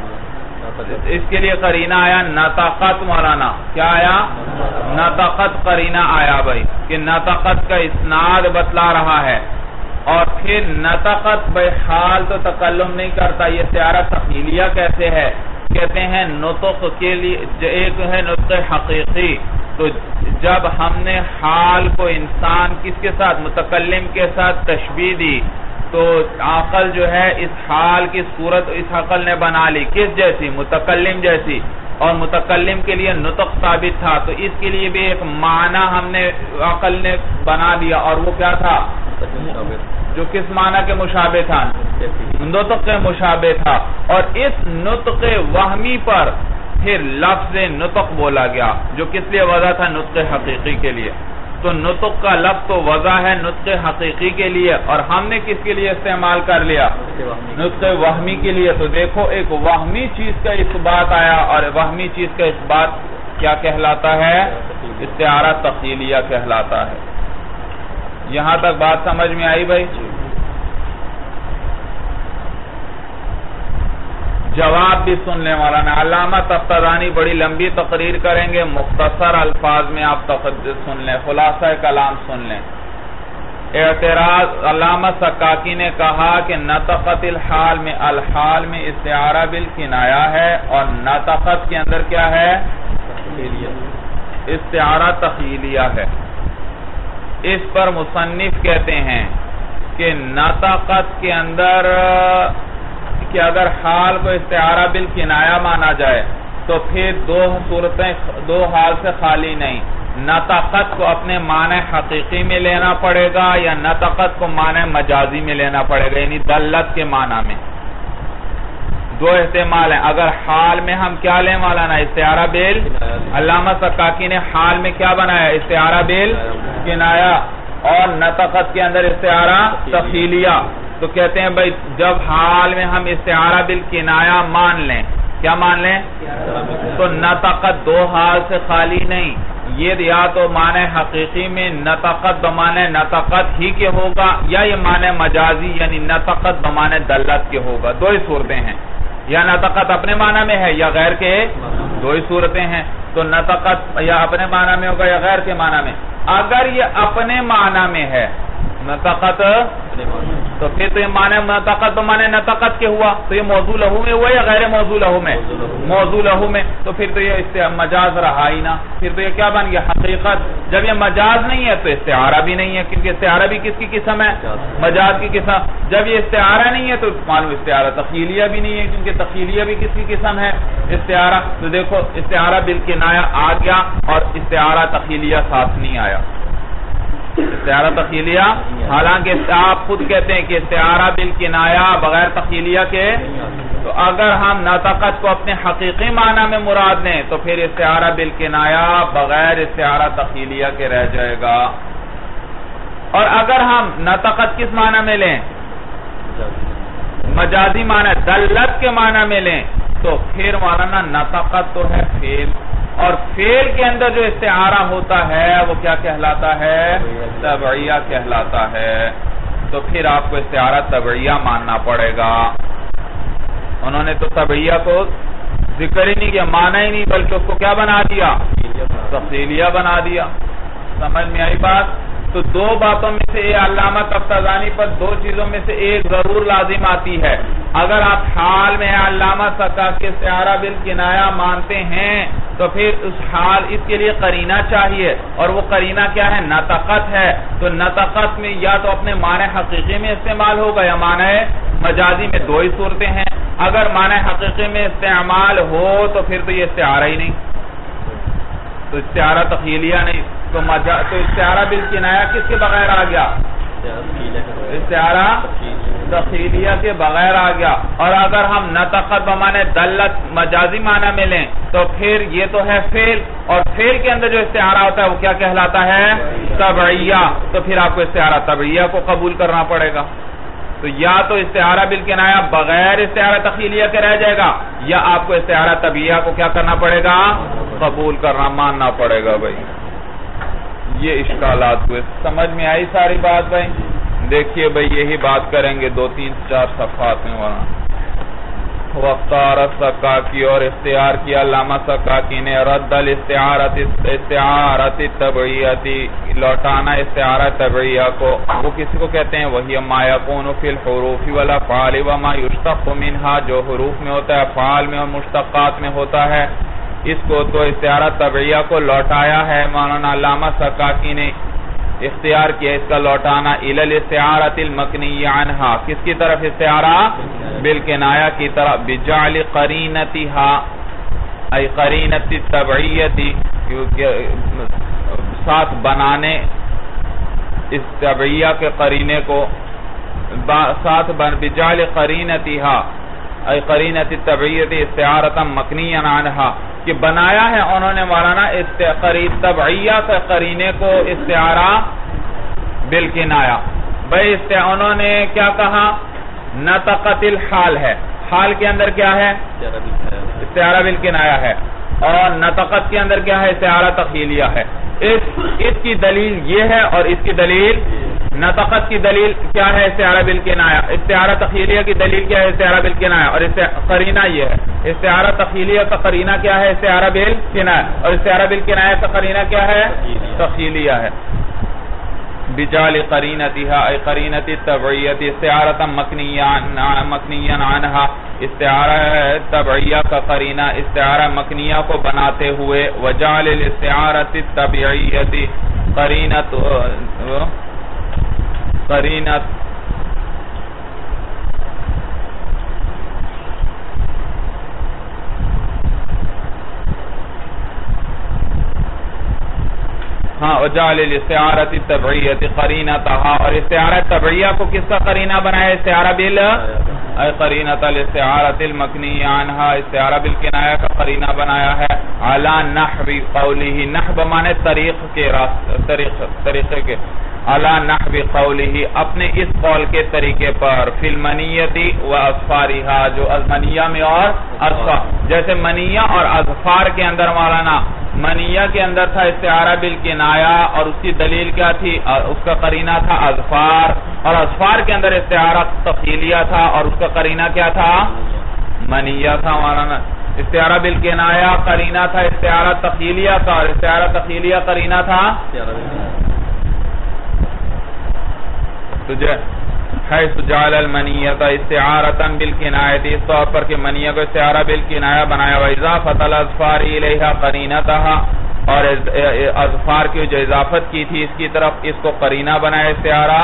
اس کے لیے قرینہ آیا نطقت مولانا، کیا آیا؟ نطقت قرینہ آیا بھائی، کہ نطقت کا اسناد بتلا رہا ہے۔ اور پھر نطقت بھائی حال تو تکلم نہیں کرتا، یہ استعارہ تخیلیہ کیسے ہے؟ کہتے ہیں نطق کے لیے ایک ہے نطق حقیقی، تو جب ہم نے حال کو انسان کس کے ساتھ؟ متکلم کے ساتھ تشبیہ دی، تو عقل جو ہے اس حال کی صورت اس عقل نے بنا لی کس جیسی؟ متکلم جیسی، اور متکلم کے لیے نطق ثابت تھا، تو اس کے لیے بھی ایک معنی ہم نے عقل نے بنا دیا، اور وہ کیا تھا؟ جو کس معنی کے مشابہ تھا؟ نطق کے مشابہ تھا۔ اور اس نطق وہمی پر پھر لفظ نطق بولا گیا، جو کس لیے وضع تھا؟ نطق حقیقی کے لیے۔ تو نطق کا لفظ تو وضع ہے نطق حقیقی کے لیے، اور ہم نے کس کے لیے استعمال کر لیا؟ نطق وہمی کے لیے۔ تو دیکھو ایک وہمی چیز کا اثبات آیا، اور وہمی چیز کا اثبات کیا کہلاتا ہے؟ استعارہ تخیلیہ کہلاتا ہے۔ یہاں تک بات سمجھ میں آئی بھائی؟ جواب بھی سن لیں مولانا۔ علامہ تفتزانی بڑی لمبی تقریر کریں گے، مختصر الفاظ میں آپ سن لیں، خلاصہ کلام سن لیں۔ اعتراض، علامہ سکاکی نے کہا کہ نطقت الحال میں استعارہ بالکنایہ ہے، اور نطقت کے اندر کیا ہے؟ استعارہ تخیلیہ ہے۔ اس پر مصنف کہتے ہیں کہ نطقت کے اندر کہ اگر حال کو استعارہ بالکنایہ مانا جائے تو پھر دو حال سے خالی نہیں، نطقت کو اپنے معنی حقیقی میں لینا پڑے گا، یا نطقت کو معنی مجازی میں لینا پڑے گا، یعنی دلت کے معنی میں۔ دو احتمال ہیں۔ اگر حال میں ہم کیا لیں مولانا؟ استعارہ بال، علامہ سکاکی نے حال میں کیا بنایا؟ استعارہ بالکنایہ، اور نطقت کے اندر استعارہ تخیلیہ۔ تو کہتے ہیں بھائی جب حال میں ہم استعارہ بالکنایہ مان لیں، کیا مان لیں؟ تو نطقت دو حال سے خالی نہیں، یہ یا تو معنی حقیقی میں نطقت بمعنی نطقت ہی کے ہوگا، یا یہ معنی مجازی یعنی نطقت بمعنی دلت کے ہوگا۔ دو ہی صورتیں ہیں، یا نطقت اپنے معنی میں ہے یا غیر کے، دو ہی صورتیں ہیں۔ تو نطقت یا اپنے معنی میں ہوگا یا غیر کے معنی میں۔ اگر یہ اپنے معنی میں ہے نطقت، تو پھر تو یہ معنی نطقت بمعنی نطقت کے ہوا، تو یہ موضوع لہو میں ہوا یا غیر موضوع لہو میں؟ موضوع لہو میں۔ تو پھر تو یہ مجاز رہا ہی نہ، پھر تو یہ کیا بن گیا؟ حقیقت۔ جب یہ مجاز نہیں ہے تو استعارہ بھی نہیں ہے، کیونکہ استعارہ بھی کس کی قسم ہے؟ مجاز کی قسم۔ جب یہ استعارہ نہیں ہے تو معلوم استعارہ تخیلیہ بھی نہیں ہے، کیونکہ تخیلیہ بھی کس کی قسم ہے؟ استعارہ۔ تو دیکھو استعارہ بالکنایہ آ گیا اور استعارہ تخیلیہ ساتھ نہیں آیا۔ استعارہ تخیلیہ، حالانکہ آپ خود کہتے ہیں کہ استعارہ بالکنایہ بغیر تخیلیہ کے، تو اگر ہم نطقت کو اپنے حقیقی معنی میں مراد لیں تو پھر استعارہ بالکنایہ بغیر استعارہ تخیلیہ کے رہ جائے گا۔ اور اگر ہم نطقت کس معنی میں لیں؟ مجازی معنی دلت کے معنی میں لیں، تو پھر مولانا نطقت تو ہے فعل، اور فعل کے اندر جو استعارہ ہوتا ہے وہ کیا کہلاتا ہے؟ تبعیہ کہلاتا ہے۔ تو پھر آپ کو استعارہ تبعیہ ماننا پڑے گا۔ انہوں نے تو تبعیہ کو ذکر ہی نہیں کیا، معنی ہی نہیں، بلکہ اس کو کیا بنا دیا؟ تفصیلیہ بنا دیا۔ سمجھ میں آئی بات؟ تو دو باتوں میں سے علامہ تفتزانی پر دو چیزوں میں سے ایک ضرور لازم آتی ہے۔ اگر آپ حال میں علامہ سکاکی استعارہ بالکنایہ مانتے ہیں تو پھر اس کے لیے قرینہ چاہیے، اور وہ قرینہ کیا ہے؟ نطقت ہے۔ تو نطقت میں یا تو اپنے معنی حقیقی میں استعمال ہوگا یا معنی مجازی میں، دو ہی صورتیں ہیں۔ اگر معنی حقیقی میں استعمال ہو تو پھر تو یہ استعارہ ہی نہیں، تو استعارہ تخیلیہ نہیں، تو استعارہ بالکنایہ کس کے بغیر آ گیا؟ استعارہ تخیلیہ کے بغیر آ گیا۔ اور اگر ہم نطقت بمعنی دلت مجازی معنی میں لیں تو پھر یہ تو ہے فعل، اور فعل کے اندر جو استعارہ ہوتا ہے وہ کیا کہلاتا ہے؟ تبعیہ۔ تو پھر آپ کو استعارہ تبعیہ کو قبول کرنا پڑے گا۔ تو یا تو استعارہ بالکنایہ بغیر استعارہ تخیلیہ کے رہ جائے گا، یا آپ کو استعارہ تبعیہ کو کیا کرنا پڑے گا؟ قبول کرنا، ماننا پڑے گا بھائی۔ یہ اشکالات ہوئے، سمجھ میں آئی ساری بات بھائی؟ دیکھیے بھائی یہی بات کریں گے 2-3-4 صفحات میں وہاں۔ واختار السکاکی، اور اختیار کیا علامہ سکاکی نے رد الاستعارت تبعیتی، لوٹانا استعارہ تبعیہ کو۔ وہ کسی کو کہتے ہیں؟ وہی ما یکون فی الحروف والافعال وما یشتق منها، جو حروف میں ہوتا ہے، افعال میں اور مشتقات میں ہوتا ہے، اس کو تو استعارہ تبعیہ کو لوٹایا ہے مولانا علامہ سکاکی نے، اختیار کیا اس کا لوٹانا الی الاستعارۃ المکنی عنہا، کس کی طرف؟ استعارہ بالکنایہ کی طرف، بجعل قرینتها ای قرینت التبعیت، ساتھ بنانے اس تبعیہ کے قرینے کو، ساتھ بجعل قرینتها ای قرینت التبعیت استعارۃ مکنی عنہا، کہ بنایا ہے انہوں نے مولانا تبعیہ کے قرینے کو استعارہ بالکنایہ۔ بھئی انہوں نے کیا کہا؟ نطقت الحال ہے، حال کے اندر کیا ہے؟ استعارہ بالکنایہ ہے، اور نطقت کے اندر کیا ہے؟ استعارہ تخیلیہ ہے۔ اس کی دلیل یہ ہے، اور اس کی دلیل نطقت کی دلیل کیا ہے؟ استعارہ بالکنایہ۔ استعارہ تخیلیہ کی دلیل کیا ہے؟ استعارہ بالکنایہ، اور قرینہ یہ ہے۔ استعارہ تخیلیہ کا قرینہ کیا ہے؟ استعارہ بالکنایہ، اور استعارہ بالکنایہ کا قرینہ کیا ہے؟ تخیلیہ ہے۔ بجعل قرینتها ای قرینت التبعیت استعارۃ مکنیہ عنہا، استعارہ تبعیہ کا قرینہ استعارہ مکنیہ کو بناتے ہوئے، وجعل الاستعارۃ التبعیت قرینت وجعل الاستعارۃ التبعیۃ قرینتها، اور استعارہ تبعیہ کو کس کا قرینہ بنایا؟ استعارہ قرینۃ الاستعارۃ المکنی عنہا، استعارہ بالکنایہ کا قرینہ بنایا ہے، علی نحو قولہ، نحو معنی طریقے کے، علی نحو قولہ، اپنے اس قول کے طریقے پر، فی المنیۃ و اظفارها، جو منیہ میں اور اظفار، جیسے منیہ اور اظفار کے اندر مولانا، منیہ کے اندر تھا استعارہ بالکنایہ، اور اس کی دلیل کیا تھی؟ اس کا قرینہ تھا اظفار، اور اظفار کے اندر استعارہ تخیلیہ تھا، اور اس کا قرینہ کیا تھا؟ منیہ تھا مولانا۔ استعارہ بالکنایہ قرینہ تھا استعارہ تخیلیہ کا، اور استعارہ تخیلیہ قرینہ تھا حیث جعل المنیۃ استعارۃ بالکنایۃ، اس طور پر کہ منیہ کو استعارہ بالکنایہ بنایا، واضافۃ الاظفار الیہا قرینتها، اور اظفار کی جو اضافت کی تھی اس کی طرف، اس کو قرینہ بنایا استعارہ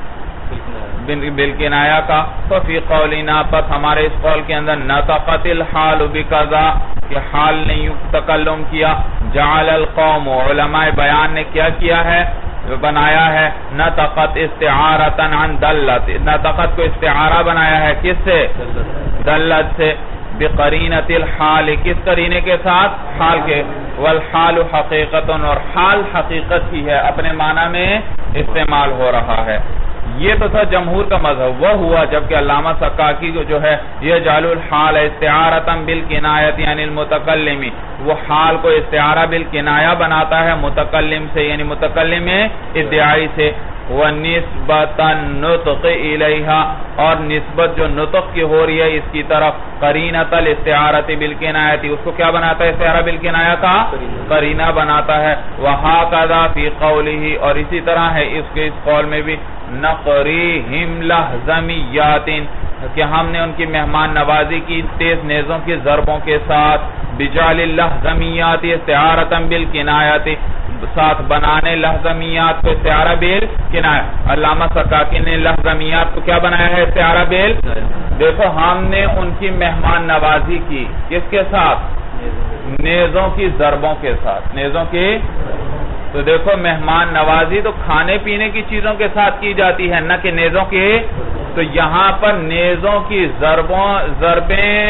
بالکنایہ کا۔ ففی قولنا، پس ہمارے اس قول کے اندر، نطقت الحال بکذا، کہ حال نے یوں تکلم کیا، جعل القوم، علماء بیان نے کیا کیا ہے؟ بنایا ہے، نطقت استعارۃ عن دلت، نطقت کو استعارہ بنایا ہے کس سے؟ دلت سے، بقرینۃ الحال، کس قرینے کے ساتھ؟ حال کے، والحال حقیقت، اور حال حقیقت ہی ہے، اپنے معنی میں استعمال ہو رہا ہے۔ یہ تو تھا جمہور کا مذہب، وہ ہوا جبکہ علامہ سکاکی کو جو ہے یہ جعل الحال استعارۃ بالکنایۃ یعنی المتکلم، وہ حال کو استعارہ بالکنایہ بناتا ہے متکلم سے، یعنی متکلم ادعائی سے، وَنِسْبَةَ النُّطْقِ إِلَيْهَا، اور نسبت جو نطق کی ہو رہی ہے اس کی طرف، قرینۃ الاستعارۃ بالکنایۃ، اس کو کیا بناتا ہے استعارہ بالکنایہ کا قرینہ بناتا ہے. وَهَكَذَا فِي قَوْلِهِ، اور اسی طرح ہے اس کے اس قول میں بھی، نَقْرِهِمْ لَحْزَمِيَّاتٍ، کہ ہم نے ان کی مہمان نوازی کی تیز نیزوں کی ضربوں کے ساتھ، بِجَعْلِ اللَّحْزَمِيَّاتِ اسْتِعَارَةً بِالْكِنَایَةِ، ساتھ بنانے لحظمیات کو استعارہ بالکنایہ. علامہ سکاکی نے لحظمیات کو کیا بنایا ہے استعارہ بال. دیکھو ہم نے ان کی مہمان نوازی کی کس کے ساتھ؟ نیزوں کی ضربوں کے ساتھ. نیزوں کی، تو دیکھو مہمان نوازی تو کھانے پینے کی چیزوں کے ساتھ کی جاتی ہے، نہ کہ نیزوں کی. تو یہاں پر نیزوں کی ضربیں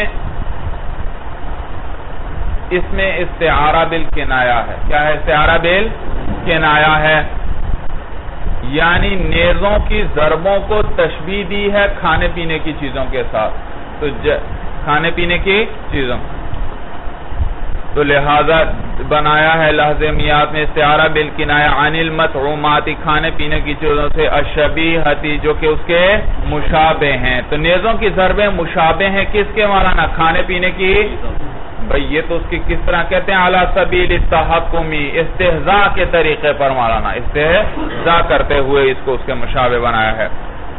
اس میں استعارہ بالکنایہ ہے. کیا ہے؟ استعارہ بالکنایہ ہے، یعنی نیزوں کی ضربوں کو تشبیہ دی ہے کھانے پینے کی چیزوں کے ساتھ. تو کھانے پینے کی چیزوں، تو لہذا بنایا ہے لحظمیات میں استعارہ بالکنایہ عن المطعومات، کھانے پینے کی چیزوں سے، الشبیہتی، جو کہ اس کے مشابہ ہیں. تو نیزوں کی ضربیں مشابہ ہیں کس کے مولانا؟ کھانے پینے کی. بھئی یہ تو اس کی کس طرح کہتے ہیں؟ علی سبیل التحکمی، استہزاء کے طریقے پر مولانا، استہزاء کرتے ہوئے اس کو اس کے مشابہ بنایا ہے.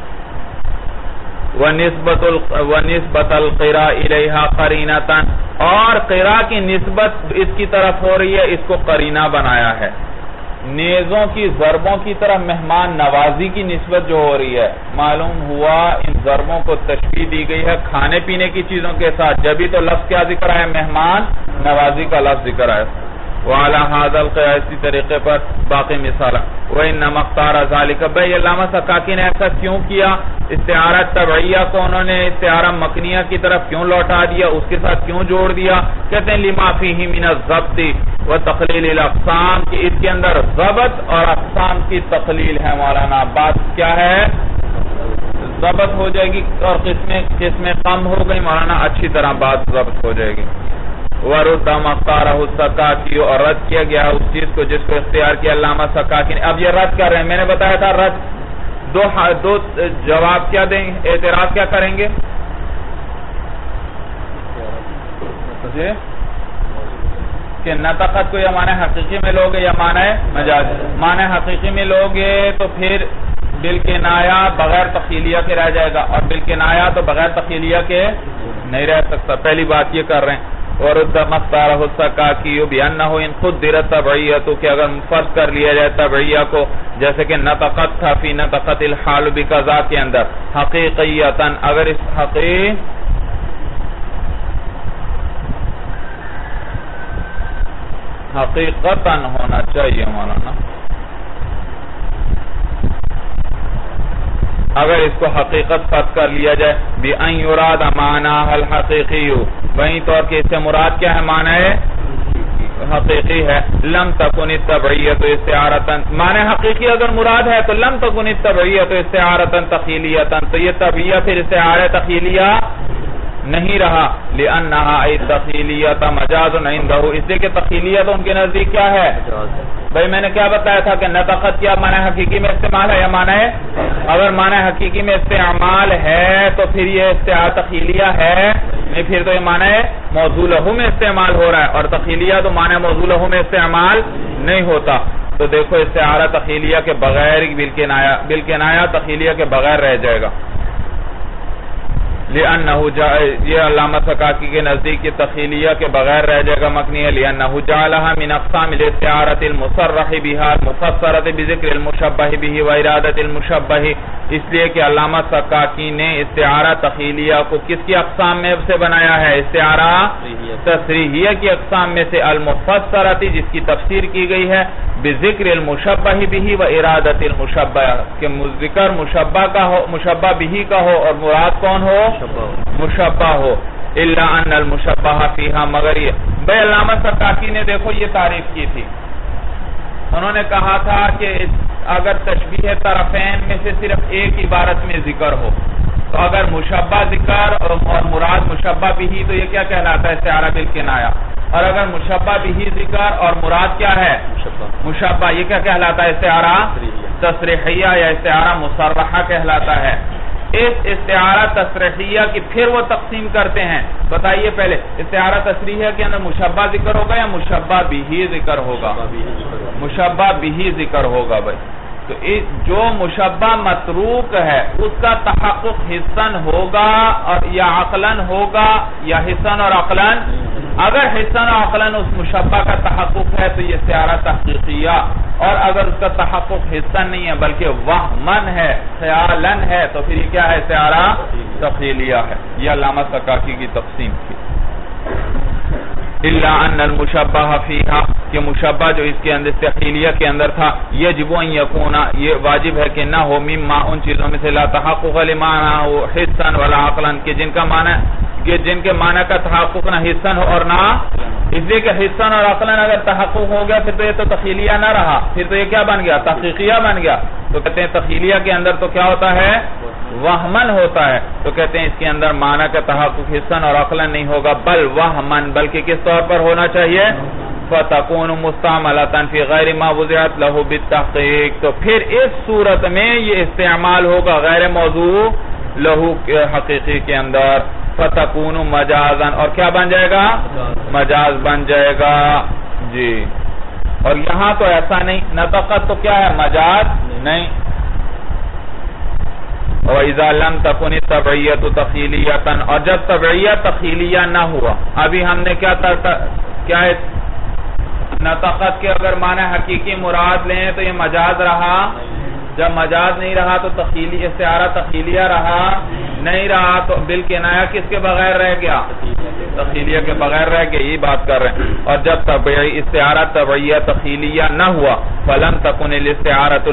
وَنِسْبَةَ الْقِرَاءِ إِلَيْهَا قَرِينَةً، اور قراء کی نسبت اس کی طرف ہو رہی ہے، اس کو قرینہ بنایا ہے. نیزوں کی ضربوں کی طرف مہمان نوازی کی نسبت جو ہو رہی ہے، معلوم ہوا ان ضربوں کو تشبیہ دی گئی ہے کھانے پینے کی چیزوں کے ساتھ، جبھی تو لفظ کیا ذکر ہے؟ مہمان نوازی کا لفظ ذکر ہے. وعلى هذا القياس، اسی طریقے پر باقی مثال. وإنما اختار ذلك، بھئی علامہ سکاکی نے ایسا کیوں کیا؟ استعارہ تبعیہ کو انہوں نے استعارہ مکنیہ کی طرف کیوں لوٹا دیا، اس کے ساتھ کیوں جوڑ دیا؟ کہتے ہیں لما فیہ من الضبط وتقلیل الاقسام، کہ اس کے اندر ضبط اور اقسام کی تقلیل ہے. مولانا بات کیا ہے؟ ضبط ہو جائے گی اور قسمیں کم ہو گئی مولانا، اچھی طرح بات ضبط ہو جائے گی. وَرُدَّ مَقْتَارَهُ السَّكَاكِيُّ، اور رد کیا گیا اس چیز کو جس کو اختیار کیا علامہ سکاکی نے. اب یہ رد کر رہے ہیں، میں نے بتایا تھا رد دو جواب کیا دیں گے، اعتراض کیا کریں گے جی؟ کہ نطقت کو یا معنی حقیقی میں لوگے یا معنی مجازی. معنی حقیقی میں لوگے تو پھر بالکنایہ بغیر تخیلیہ کے رہ جائے گا، اور بالکنایہ تو بغیر تخیلیہ کے نہیں رہ سکتا. پہلی بات یہ کر رہے ہیں. وَرُدَّ مَخْتَارَهُ السَّكَاكِيُّ بِأَنَّهُ إِنْ قُدِّرَتْ تَبْعِيَّةُ، کہ اگر فرض کر لیا جائے تبعیہ کو، جیسے کہ نطقت تھا فی نطقت الحال بقضاء کے اندر، حقیقیتاً، اگر اس حقیقتاً ہونا چاہیے مولانا، اگر اس کو حقیقت فرض کر لیا جائے، بِأَنْ يُرَادَ مَعْنَاهَا الْحَقِيقِيُّ، وہیں طور کہ اس سے مراد کیا ہے؟ معنی حقیقی ہے. لم تکن التبعیۃ استعارۃ، معنی حقیقی اگر مراد ہے تو لم تکن التبعیۃ استعارۃ تخیلیۃ، تو یہ تبعیہ پھر استعارہ تخیلیہ نہیں رہا. لأنها ای تخیلیۃ مجاز عندہ، اس لیے کہ تخیلیۃ ان کے نزدیک کیا ہے؟ بھئی میں نے کیا بتایا تھا کہ نطقت کیا معنی حقیقی میں استعمال ہے یا معنی ہے؟ اگر معنی حقیقی میں استعمال ہے تو پھر یہ استعارہ تخیلیہ ہے نہیں، پھر تو یہ معنی موضوع لہو میں استعمال ہو رہا ہے، اور تخیلیہ تو معنی موضوع لہو میں استعمال نہیں ہوتا. تو دیکھو استعارہ تخیلیہ کے بغیر بالکنایہ تخیلیہ کے بغیر رہ جائے گا. لأنه یہ علامہ سکاکی کے نزدیک یہ تخیلیہ کے بغیر رہ جائے گا مکنی ہے. لأنه جعلها من اقسام الاستعارة المصرح بها المفسرة بذکر المشبہ به وإرادة المشبہ، اس لیے کہ علامہ سکاکی نے استعارہ تخیلیہ کو کس کی اقسام میں سے بنایا ہے؟ استعارہ تصریحیہ کی اقسام میں سے، المفسرة جس کی تفسیر کی گئی ہے، بذکر المشبہ به وإرادة المشبہ، کہ ذکر مشبہ کا ہو، مشبہ به کا ہو، اور مراد کون ہو؟ مشبہ ہو. الا ان المشبہ فیہا، مگر یہ بھئی علامہ سکاکی نے دیکھو یہ تعریف کی تھی، انہوں نے کہا تھا کہ اگر تشبیہ طرفین میں سے صرف ایک عبارت میں ذکر ہو، تو اگر مشبہ ذکر اور مراد مشبہ بھی، تو یہ کیا کہلاتا ہے؟ استعارہ بالکنایہ. اور اگر مشبہ بھی ذکر اور مراد کیا ہے؟ مشبہ، یہ کیا کہلاتا ہے؟ استعارہ تصریحیہ یا استعارہ مصرحہ کہلاتا ہے. اس استعارہ تصریحیہ کی پھر وہ تقسیم کرتے ہیں. بتائیے پہلے استعارہ تصریحیہ کے اندر مشبہ ذکر ہوگا یا مشبہ بھی ذکر ہوگا؟ مشبہ بھی ذکر ہوگا بھائی. تو جو مشبہ متروک ہے اس کا تحقق حسن ہوگا اور یا عقلن ہوگا یا حسن اور عقلن. اگر حسن اور عقلن اس مشبہ کا تحقق ہے تو یہ استعارہ تحقیقیہ، اور اگر اس کا تحقق حسن نہیں ہے بلکہ وہمن ہے خیالن ہے تو پھر یہ کیا ہے؟ استعارہ تخیلیہ ہے. یہ علامہ سکاکی کی تقسیم تھی. الا ان المشبہ فیہا، کہ مشبہ جو اس کے اندر تخیلیہ کے اندر تھا، یجب ان یکون، یہ واجب ہے کہ نہ ہو، مما ان چیزوں میں سے لا تحقق لمعنی حسن ولا عقلا، کہ جن کا معنی کہ جن کے معنی کا تحقق نہ حسن ہو اور نہ، اس لیے کہ حسن اور عقلا اگر تحقق ہو گیا پھر تو یہ تو تخیلیہ نہ رہا، پھر تو یہ کیا بن گیا؟ تحقیقیہ بن گیا. تو کہتے ہیں تخیلیہ کے اندر تو کیا ہوتا ہے؟ وہمن ہوتا ہے. تو کہتے ہیں اس کے اندر معنی کا تحقق حسن اور عقلا نہیں ہوگا، بل وہمن، بلکہ کس طور پر ہونا چاہیے؟ فَتَكُونُ مُسْتَعْمَلَةً فِي غَيْرِ مَا وُضِعَتْ لَهُ بِالتَّحْقِيق. تو پھر اس صورت میں یہ استعمال ہوگا غیر موضوع لہو حقیقی کے اندر. فَتَكُونُ مَجَازًا، اور کیا بن جائے گا؟ مجاز بن جائے گا. جی، اور یہاں تو ایسا نہیں، نطقت تو کیا ہے؟ مجاز نہیں. وَإِذَا لَمْ تَكُنِ التَّبْعِيَّةُ تَخِيلِيَّةً، اور جب تبعیہ تخیلیہ نہ ہوا. ابھی ہم نے کیا ہے؟ نطقت کے اگر معنی حقیقی مراد لیں تو یہ مجاز رہا. جب مجاز نہیں رہا تو تخیلی استعارہ تخیلیہ رہا نہیں رہا، تو بالکنایہ کس کے بغیر رہ گیا؟ تخیلیہ کے بغیر رہ گیا. یہی بات کر رہے ہیں. اور جب استعارہ تبعیہ تخیلیہ نہ ہوا، فلم تکن الاستعارۃ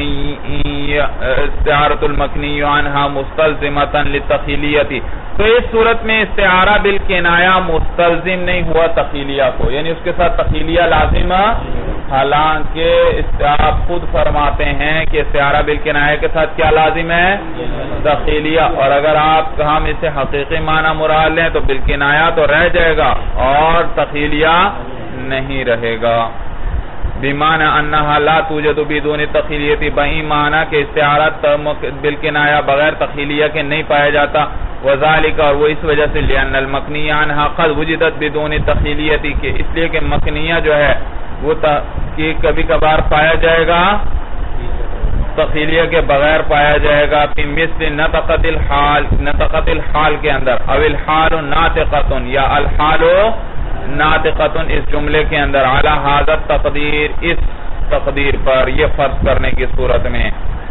المکنی عنہا مستلزمۃ للتخیلیۃ، تو اس صورت میں استعارہ بالکنایہ مستلزم نہیں ہوا تخیلیہ کو، یعنی اس کے ساتھ تخیلیہ لازم. حالانکہ آپ خود فرماتے ہیں کہ استعارہ بالکنایہ کے ساتھ کیا لازم ہے؟ تخیلیہ. اور اگر ہم اسے حقیقی معنی مراد لیں تو بالکنایہ تو رہ جائے گا اور تخیلیہ نہیں رہے گا. بمعنی انہا لا توجد بدون تخیلیت، بہی معنی کہ استعارہ بالکنایہ بغیر تخیلیہ کے نہیں پایا جاتا. وذالک، اور وہ اس وجہ سے لأن المکنی عنہا قد وجدت بدون تخیلیت، کہ اس لیے کہ مکنیہ جو ہے وہ کبھی کبھار پایا جائے گا تخیلیہ کے بغیر پایا جائے گا. فی مثل نطقت الحال کے اندر، او الحال ناطقۃ، یا الحال ناطقۃ، اس جملے کے اندر، علی ھذا التقدیر، اس تقدیر پر، یہ فرض کرنے کی صورت میں.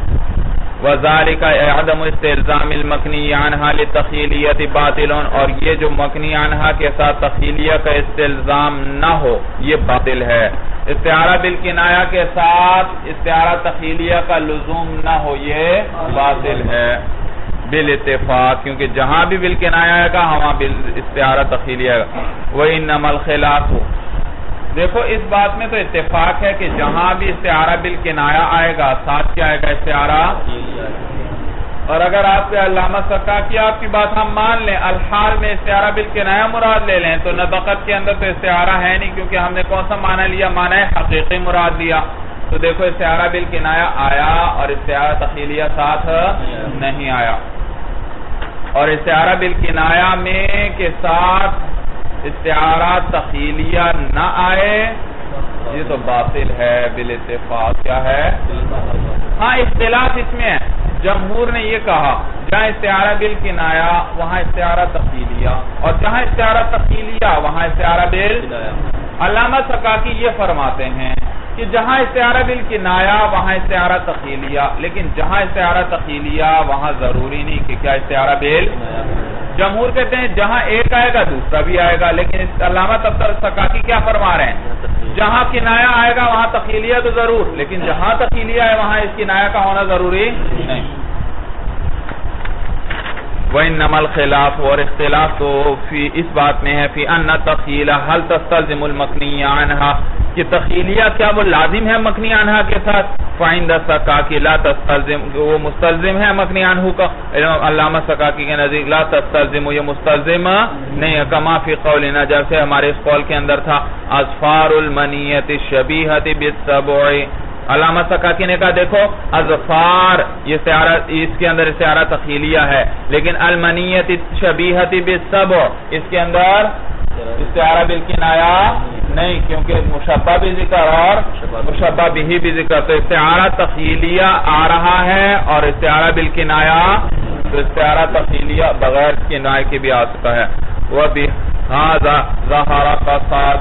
وذالک عدم استلزام المکنی عنہا للتخیلیۃ باطل، اور یہ جو مکنی عنہا کے ساتھ تخیلیہ کا استلزام نہ ہو یہ باطل ہے. استعارہ بالکنایہ کے ساتھ استعارہ تخیلیہ کا لزوم نہ ہو یہ باطل ہے بالاتفاق، کیونکہ جہاں بھی بالکنایہ آئے گا وہاں استعارہ تخیلیہ آئے گا. وَإِنَّمَا الْخِلَافُ، دیکھو اس بات میں تو اتفاق ہے کہ جہاں بھی استعارہ بالکنایہ آئے گا ساتھ کیا آئے گا؟ استعارہ. اور اگر آپ کے علامہ سکاکی آپ کی بات ہم مان لیں، الحال میں استعارہ بالکنایہ مراد لے لیں، تو نطقت کے اندر تو استعارہ ہے نہیں، کیونکہ ہم نے کون سا معنی لیا؟ معنی حقیقی مراد لیا. تو دیکھو استعارہ بالکنایہ آیا اور استعارہ تخیلیہ ساتھ نہیں آیا. اور استعارہ بالکنایہ میں کے ساتھ استعارہ تخیلیہ نہ آئے یہ تو باطل ہے بالاتفاق. کیا ہے؟ ہاں اختلاف اس میں ہے. جمہور نے یہ کہا جہاں استعارہ بالکنایہ وہاں استعارہ تخیلیہ، اور جہاں استعارہ تخیلیہ وہاں استعارہ بالکنایہ. علامہ سکاکی یہ فرماتے ہیں کہ جہاں استعارہ بالکنایہ وہاں استعارہ تخیلیہ، لیکن جہاں استعارہ تخیلیہ وہاں ضروری نہیں کہ کیا استعارہ بالکنایہ. جمہور کہتے ہیں جہاں ایک آئے گا دوسرا بھی آئے گا، لیکن علامہ سکاکی کیا فرما رہے ہیں؟ جہاں کنایہ آئے گا وہاں تخیلیہ تو ضرور، لیکن جہاں تخیلیہ ہے وہاں اس کنایہ کا ہونا ضروری نہیں. وَإِنَّمَا الْخِلَافُ، اور اختلاف تو اس بات میں ہے، فی ان تخیلہ حل تستلزم المکنی عنہا، کہ تخیلیہ کیا وہ لازم ہے مکنی عنہا کے ساتھ؟ فعند سکاکی لا تستلزم، وہ مستلزم ہے مکنی عنہ کا. علامہ سکاکی کے نزدیک لا تستلزم، یہ مستلزم نہیں ہے. کما فی قولنا، جیسے ہمارے اس قول کے اندر تھا، اظفار المنیۃ الشبیہۃ بالسبع، علامہ سکاکی نے کہا دیکھو اظفار یہ استعارہ، اس کے اندر استعارہ تخیلیہ ہے، لیکن المنیت شبیہت بالسبع اس کے اندر استعارہ بالکنایہ نہیں، کیونکہ مشبہ بھی ذکر اور مشبہ بھی ذکر، تو استعارہ تخیلیہ آ رہا ہے اور استعارہ بالکنایہ، تو استعارہ تخیلیہ بغیر کنایہ کے بھی آ سکتا ہے۔ وَبِهَذَا ظَهَرَ فَسَادٌ،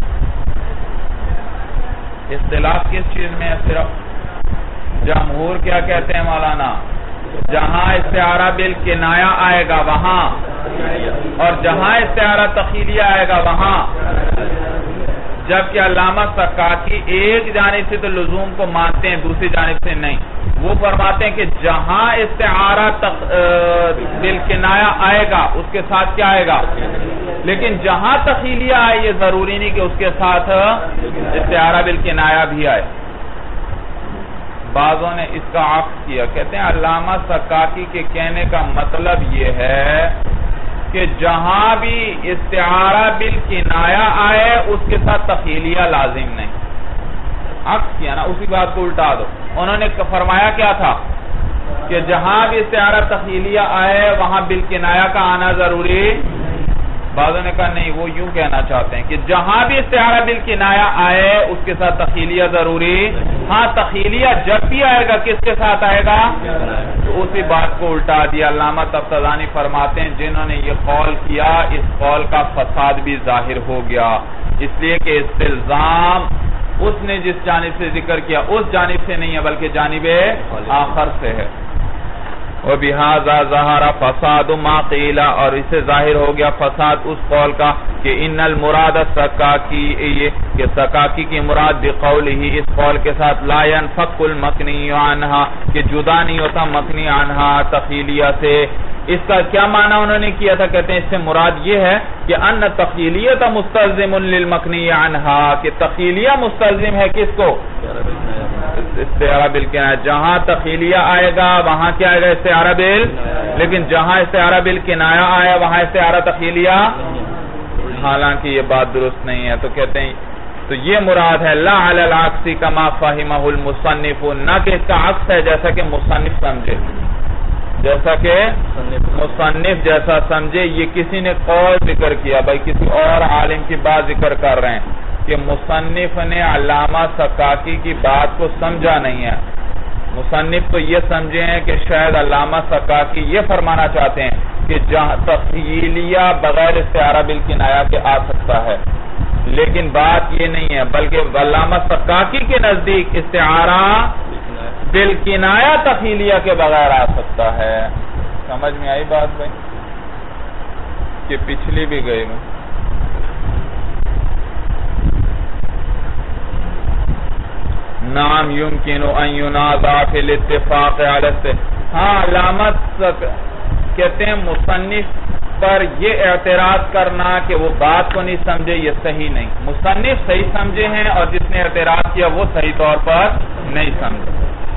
اختلاف کس چیز میں ہے؟ صرف جمہور کیا کہتے ہیں مولانا؟ جہاں استعارہ بالکنایہ آئے گا وہاں، اور جہاں استعارہ تخیلیہ آئے گا وہاں، جبکہ علامہ سکاکی ایک جانب سے تو لزوم کو مانتے ہیں، دوسری جانب سے نہیں، وہ فرماتے ہیں کہ جہاں استعارہ بالکنایہ آئے گا اس کے ساتھ کیا آئے گا، لیکن جہاں تخیلیہ آئے یہ ضروری نہیں کہ اس کے ساتھ استعارہ بالکنایہ بھی آئے۔ بعضوں نے اس کا عکس کیا، کہتے ہیں علامہ سکاکی کے کہنے کا مطلب یہ ہے کہ جہاں بھی استعارہ بالکنایہ آئے اس کے ساتھ تخیلیہ لازم نہیں۔ عکس کیا نا، اسی بات کو الٹا دو۔ انہوں نے فرمایا کیا تھا کہ جہاں بھی استعارہ تخیلیہ آئے وہاں بالکنایہ کا آنا ضروری، بعضوں نے کہا نہیں، وہ یوں کہنا چاہتے ہیں کہ جہاں بھی استعارہ بالکنایہ آئے اس کے ساتھ تخیلیہ ضروری، ہاں تخیلیہ جب بھی آئے گا کس کے ساتھ آئے گا، تو اسی بات کو الٹا دیا۔ علامہ تفتزانی فرماتے ہیں جنہوں نے یہ قول کیا اس قول کا فساد بھی ظاہر ہو گیا، اس لیے کہ استلزام اس نے جس جانب سے ذکر کیا اس جانب سے نہیں ہے بلکہ جانب آخر سے ہے۔ وَبِهَذَا ظَهَرَ فَسَادُ مَا قِيلَ، اور اس سے ظاہر ہو گیا فساد اس قول کا کہ ان المراد سکاکی، کہ سکاکی کی مراد بقولہ اس قول کے ساتھ لا ينفك المکنی عنہا، کہ جدا نہیں ہوتا مکنی عنہا تخیلیہ سے۔ اس کا کیا معنی انہوں نے کیا تھا؟ کہتے ہیں اس سے مراد یہ ہے کہ ان تخیلیت مستلزم للمکنی عنہا، کہ تخیلیہ مستلزم ہے کس کو؟ استعارہ بالکنایہ۔ جہاں تخیلیہ آئے گا وہاں کیا آئے گا؟ استعارہ لیکن جہاں استعارہ بالکنایہ آیا وہاں استعارہ تخیلیہ، حالانکہ یہ بات درست نہیں ہے۔ تو کہتے ہیں تو یہ مراد ہے لا علی العکس کما فہمہ المصنف، نہ کہ اس کا عکس ہے جیسا کہ مصنف سمجھے، جیسا کہ مصنف جیسا سمجھے۔ یہ کسی نے قول ذکر کیا، بھائی کسی اور عالم کی بات ذکر کر رہے ہیں کہ مصنف نے علامہ سکاکی کی بات کو سمجھا نہیں ہے۔ مصنف تو یہ سمجھے ہیں کہ شاید علامہ سکاکی یہ فرمانا چاہتے ہیں کہ جہاں تخیلیہ بغیر استعارہ بالکنایہ کے آ سکتا ہے، لیکن بات یہ نہیں ہے، بلکہ علامہ سکاکی کے نزدیک استعارہ بالکنایہ تخیلیہ کے بغیر آ سکتا ہے۔ سمجھ میں آئی بات بھائی؟ کہ پچھلی بھی گئی میں نام یمکن ان ینازع فی الاتفاق علی، ہاں علامت کہتے ہیں مصنف پر یہ اعتراض کرنا کہ وہ بات کو نہیں سمجھے یہ صحیح نہیں، مصنف صحیح سمجھے ہیں اور جس نے اعتراض کیا وہ صحیح طور پر نہیں سمجھے۔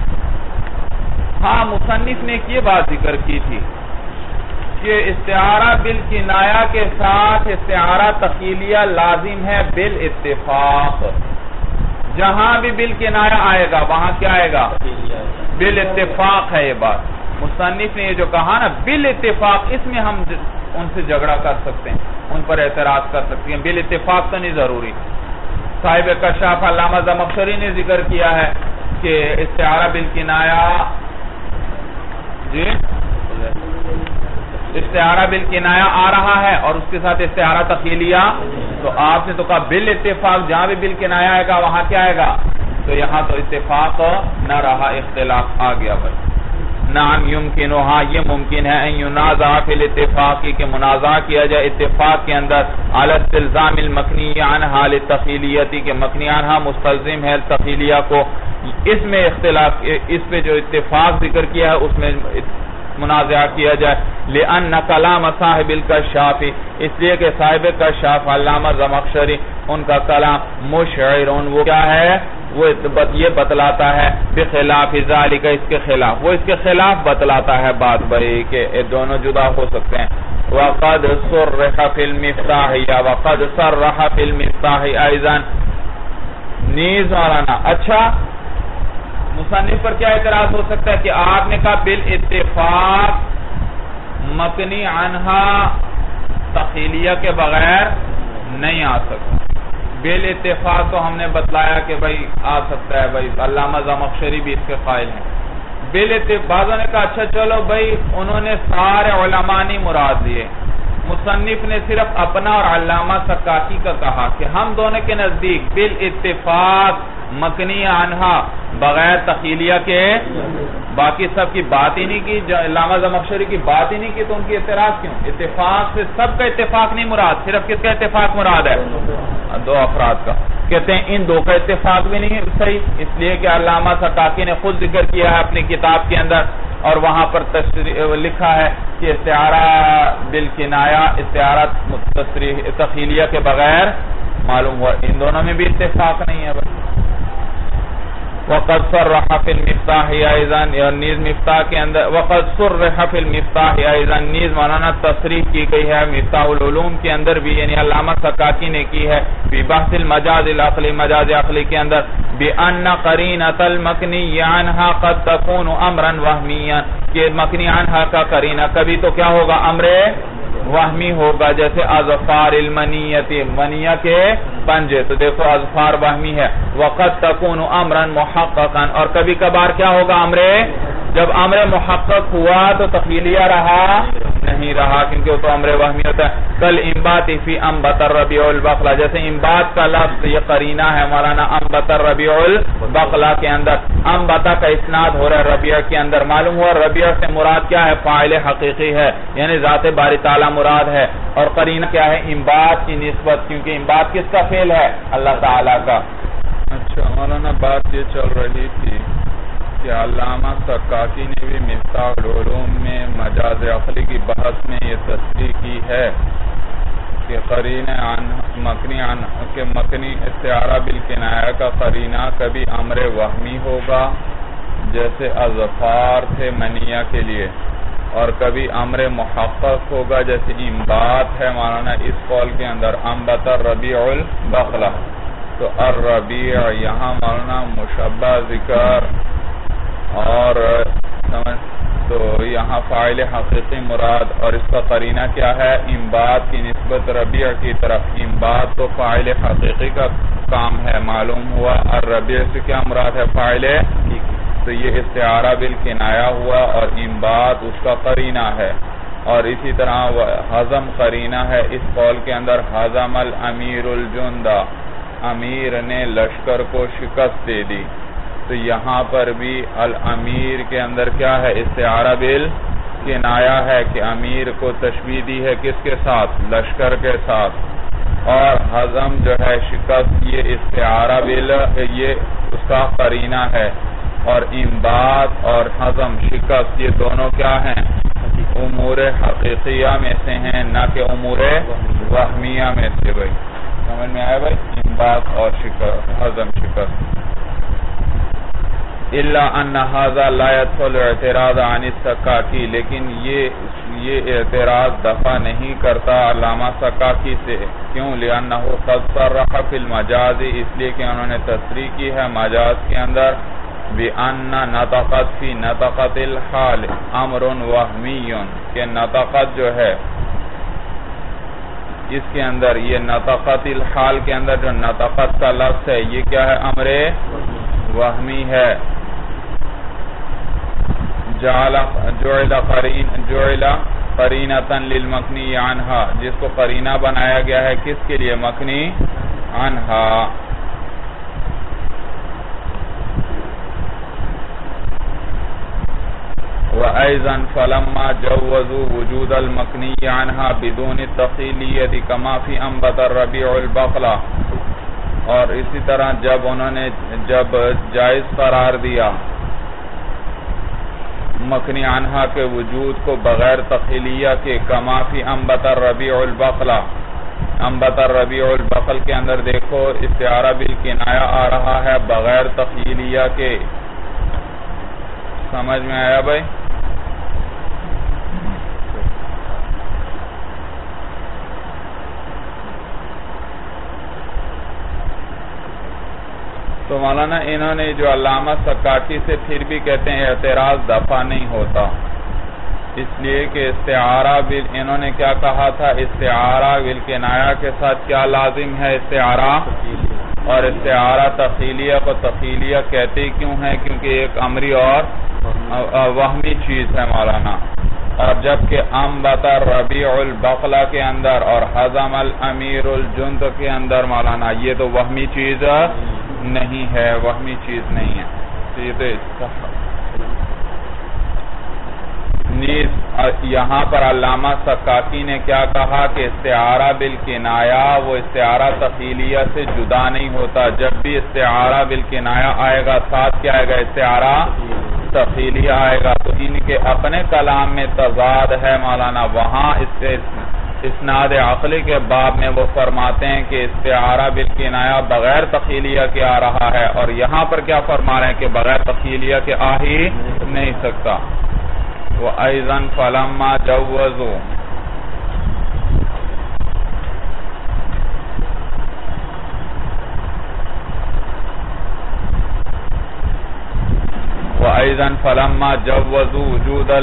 ہاں مصنف نے یہ بات ذکر کی تھی کہ استعارہ بالکنایہ کے ساتھ استعارہ تخیلیہ لازم ہے بالاتفاق، جہاں بھی بالکنایہ آئے گا وہاں کیا آئے گا؟ بالاتفاق ہے یہ بات۔ مصنف نے یہ جو کہا نا بالاتفاق، اس میں ہم ان سے جھگڑا کر سکتے ہیں، ان پر اعتراض کر سکتے ہیں، بالاتفاق تو نہیں ضروری۔ صاحب کشاف علامہ زمخشری نے ذکر کیا ہے کہ استعارہ بالکنایہ استعارہ بالکنایہ آ رہا ہے اور اس کے ساتھ استعارہ تخیلیہ، تو آپ نے تو کہا بالاتفاق جہاں بھی بالکنایہ آئے گا وہاں کیا آئے گا، تو یہاں تو اتفاق نہ رہا، اختلاف آ گیا بھائی۔ نعم یمکن، ہاں یہ ممکن ہے ان ینازع فی الاتفاق، کہ منازعہ کیا جائے اتفاق کے اندر علی استلزام المکنی عنہا للتخیلیتی، کہ مکنی عنہا مستلزم ہے تخیلیہ کو۔ اس میں اختلاف، اس پہ جو اتفاق ذکر کیا ہے اس میں منازعہ کیا جائے۔ لأن کلام صاحب الکشاف، اس لیے کہ صاحب کشاف علامہ زمخشری ان کا کلام مشعر، وہ کیا ہے، وہ یہ بتلاتا ہے بخلاف ذالک، اس کے خلاف، وہ اس کے خلاف بتلاتا ہے بات بھائی کہ دونوں جدا ہو سکتے ہیں۔ وقد صرح فی المفتاح، یا وقد صرح فی المفتاح ایضا، نیز مولانا اچھا مصنف پر کیا اعتراض ہو سکتا ہے کہ آپ نے کہا بالاتفاق مکنی عنہا تخیلیہ کے بغیر نہیں آ سکتا. بالاتفاق تو ہم نے بتلایا کہ بھائی آ سکتا ہے، بھائی علامہ زمخشری بھی اس کے قائل ہیں. بعضوں نے کہا اچھا چلو بھائی انہوں نے سارے علماء نہیں مراد لیے، مصنف نے صرف اپنا اور علامہ سکاکی کا کہا کہ ہم دونوں کے نزدیک بالاتفاق مکنی عنہا بغیر تخیلیہ کے، باقی سب کی بات ہی نہیں کی، علامہ زمخشری کی بات ہی نہیں کی، تو ان کی اعتراض کیوں؟ اتفاق سے سب کا اتفاق نہیں مراد، صرف کس کا اتفاق مراد ہے؟ دو افراد کا. کہتے ہیں ان دو کا اتفاق بھی نہیں صحیح، اس لیے کہ علامہ سکاکی نے خود ذکر کیا ہے اپنی کتاب کے اندر، اور وہاں پر لکھا ہے کہ استعارہ بالکنایہ استعارہ تخیلیہ کے بغیر معلوم ہوا. ان دونوں میں بھی اتفاق نہیں ہے. وقد صرح فی المفتاح ایضا، نیز مفتاح کے اندر وقد صرح فی المفتاح ایضا، نیز مولانا تصریح کی گئی ہے مفتاح العلوم کے اندر بھی، یعنی علامہ سکاکی نے کی ہے فی بحث المجاز العقلی، مجاز عقلی کے اندر، بأن قرینۃ المکنی عنہا قد تکون امرا وہمیا، کہ مکنی عنہا کا قرینہ کبھی تو کیا ہوگا؟ امر وہمی ہوگا، جیسے اظفار المنیت، منیہ کے پنجے، تو دیکھو اظفار وہمی ہے. وقد تکون امرا محققا، اور کبھی کبھار کیا ہوگا؟ امر، جب امر محقق ہوا تو تخیلیہ رہا نہیں رہا، کیونکہ وہ تو امر وہمی ہوتا ہے. کل انبات فی انبت الربیع البقلہ، جیسے انبات کا لفظ یہ قرینہ ہے مولانا انبت الربیع البقلہ کے اندر، انبتا کا اسناد ہو رہا ہے ربیع کے اندر، معلوم ہوا ربیع سے مراد کیا ہے؟ فاعل حقیقی ہے، یعنی ذات باری تعالی مراد ہے. اور قرینہ کیا ہے؟ انبات کی نسبت، کیونکہ انبات کس کا فعل ہے؟ اللہ تعالی کا. اچھا مولانا بات یہ چل رہی تھی کہ علامہ سکاکی نے بھی مفتاح العلوم میں مجاز عقلی کی بحث میں یہ تصریح کی ہے کہ قرینہ مکنی استعارہ بالکنایہ کا قرینہ کبھی امر وہمی ہوگا جیسے اظفار تھے منیہ کے لیے، اور کبھی امر محقق ہوگا جیسے انبات ہے مولانا اس قول کے اندر انبت الربیع البقلہ. تو الربیع یہاں مولانا مشبہ ذکر، اور تو یہاں فاعل حقیقی مراد، اور اس کا قرینہ کیا ہے؟ انبات کی نسبت ربیع کی طرف. انبات تو فاعل حقیقی کا کام ہے، معلوم ہوا الربیع سے کیا مراد ہے؟ فاعل. تو یہ استعارہ بالکنایہ ہوا، اور انبات اس کا قرینہ ہے. اور اسی طرح حزم قرینہ ہے اس قول کے اندر، حزم الامیر الجندہ، امیر نے لشکر کو شکست دے دی. تو یہاں پر بھی الامیر کے اندر کیا ہے؟ استعارہ بالکنایہ ہے کہ امیر کو تشبیہ دی ہے کس کے ساتھ؟ لشکر کے ساتھ. اور حزم جو ہے شکست، یہ استعارہ یہ اس کا قرینہ ہے. اور انبات اور حزم شکست یہ دونوں کیا ہیں؟ امور حقیقیہ میں سے ہیں، نہ کہ امور وہمیہ میں سے. بھائی سمجھ میں آیا بھائی؟ انبات اور حزم شکست. الا ان هذا لا يدخل اعتراض عن السکاکی، لیکن یہ اعتراض دفع نہیں کرتا علامہ سکاکی سے. کیوں؟ لأنه قد صرح في المجاز، اس لیے کہ انہوں نے تصریح کی ہے مجاز کے اندر بأن نطقت فی نطقت الحال امر وہمی، کہ نطقت جو ہے اس کے اندر، یہ نطقت الحال کے اندر جو نطقت کا لفظ ہے یہ کیا ہے؟ امر وہمی ہے. جعل قرینۃ للمکنی عنہا، جس کو قرینہ بنایا گیا ہے کس کے لیے؟ مکنی عنہا. وأيضا فلما جوزوا وجود المکنی عنہا بدون التخیلیت کما فی انبت الربیع البقلہ، اور اسی طرح جب انہوں نے جائز قرار دیا مکنی عنہا کے وجود کو بغیر تخیلیہ کے، کما فی انبت الربیع البقلہ، انبت الربیع البقل کے اندر دیکھو استعارہ بالکنایہ آ رہا ہے بغیر تخیلیہ کے. سمجھ میں آیا بھائی؟ تو مولانا انہوں نے جو علامہ سکاکی سے پھر بھی کہتے ہیں اعتراض دفع نہیں ہوتا، اس لیے کہ استعارہ انہوں نے کیا کہا تھا، استعارہ بالکنایہ کے ساتھ کیا لازم ہے، استعارہ، اور استعارہ تخیلیہ کو تخیلیہ کہتے کیوں ہیں، کیونکہ ایک امری اور وہمی چیز ہے مولانا، اور جبکہ انبت الربیع البقلہ کے اندر اور حزم الامیر الجند کے اندر مولانا یہ تو وہمی چیز نہیں ہے، وہمی چیز نہیں ہے، تو یہ تو اس کا نیز یہاں پر علامہ سکاکی نے کیا کہا کہ استعارہ بالکنایہ وہ استعارہ تخیلیہ سے جدا نہیں ہوتا، جب بھی استعارہ بالکنایہ آئے گا ساتھ کیا آئے گا، استعارہ تخیلیہ آئے گا، تو ان کے اپنے کلام میں تضاد ہے مولانا، وہاں اسناد عقلی کے باب میں وہ فرماتے ہیں کہ استعارہ بالکنایہ بغیر تخیلیہ کے آ رہا ہے، اور یہاں پر کیا فرما رہے ہیں کہ بغیر تخیلیہ کے آ ہی نہیں سکتا۔ وَأَيْضًا فَلَمَّا جَوَّزُوا وَأَيْضًا فَلَمَّا جَوَّزُوا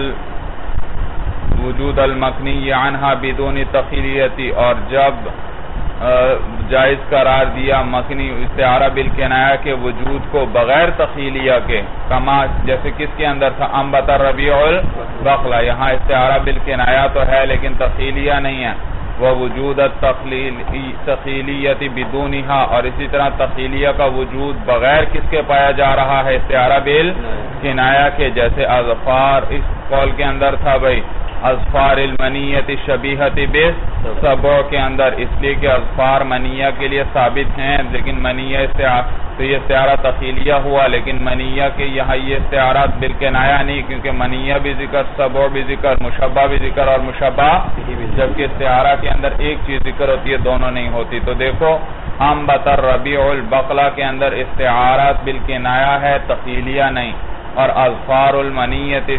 وجود المکنی عنہا بدون تخیلیتی، اور جب جائز قرار دیا مکنی استعارہ بالکنایہ کے وجود کو بغیر تخیلیہ کے، کما جیسے کس کے اندر تھا، انبت الربیع البقلہ، یہاں استعارہ بالکنایہ تو ہے لیکن تخیلیہ نہیں ہے، ووجود التخیلیت بدونہا، اور اسی طرح تخیلیہ کا وجود بغیر کس کے پایا جا رہا ہے، استعارہ بالکنایہ کے، جیسے اظفار اس قول کے اندر تھا بھائی اظفار المنیت شبیہت بالسبع کے اندر، اس لیے کہ اظفار منیہ کے لیے ثابت ہیں لیکن منیہ تو یہ استعارہ تخیلیہ ہوا، لیکن منیہ کے یہاں یہ استعارات بالکنایہ نہیں، کیونکہ منیہ بھی ذکر، سبع بھی ذکر، مشبہ بھی ذکر اور مشبہ، جبکہ استعارہ کے اندر ایک چیز ذکر ہوتی ہے دونوں نہیں ہوتی۔ تو دیکھو انبت الربیع البقلہ کے اندر استعارات بالکنایہ ہے، تخیلیہ نہیں، اور اظفار المنیت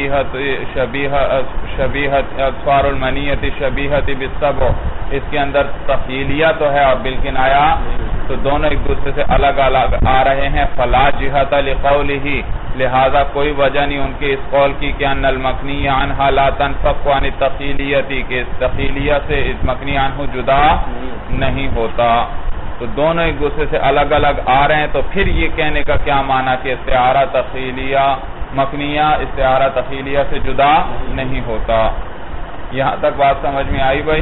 اظفار المنیت شبیہت بالسبع اس کے اندر تخیلیہ تو ہے اور بالکنایہ، تو دونوں ایک دوسرے سے الگ الگ آ رہے ہیں، فلا جہت لقولہ، لہذا کوئی وجہ نہیں ان کے اس قول کی کہ ان المکنی عنہا لا تنفک عن التخیلیتی، کہ اس تخیلیہ سے اس مکنی عنہ جدا نہیں ہوتا، تو دونوں ایک دوسرے سے الگ الگ آ رہے ہیں، تو پھر یہ کہنے کا کیا معنی کہ استعارہ تخیلیہ مکنیہ استعارہ تخیلیہ سے جدا نہیں ہوتا۔ یہاں تک بات سمجھ میں آئی بھائی؟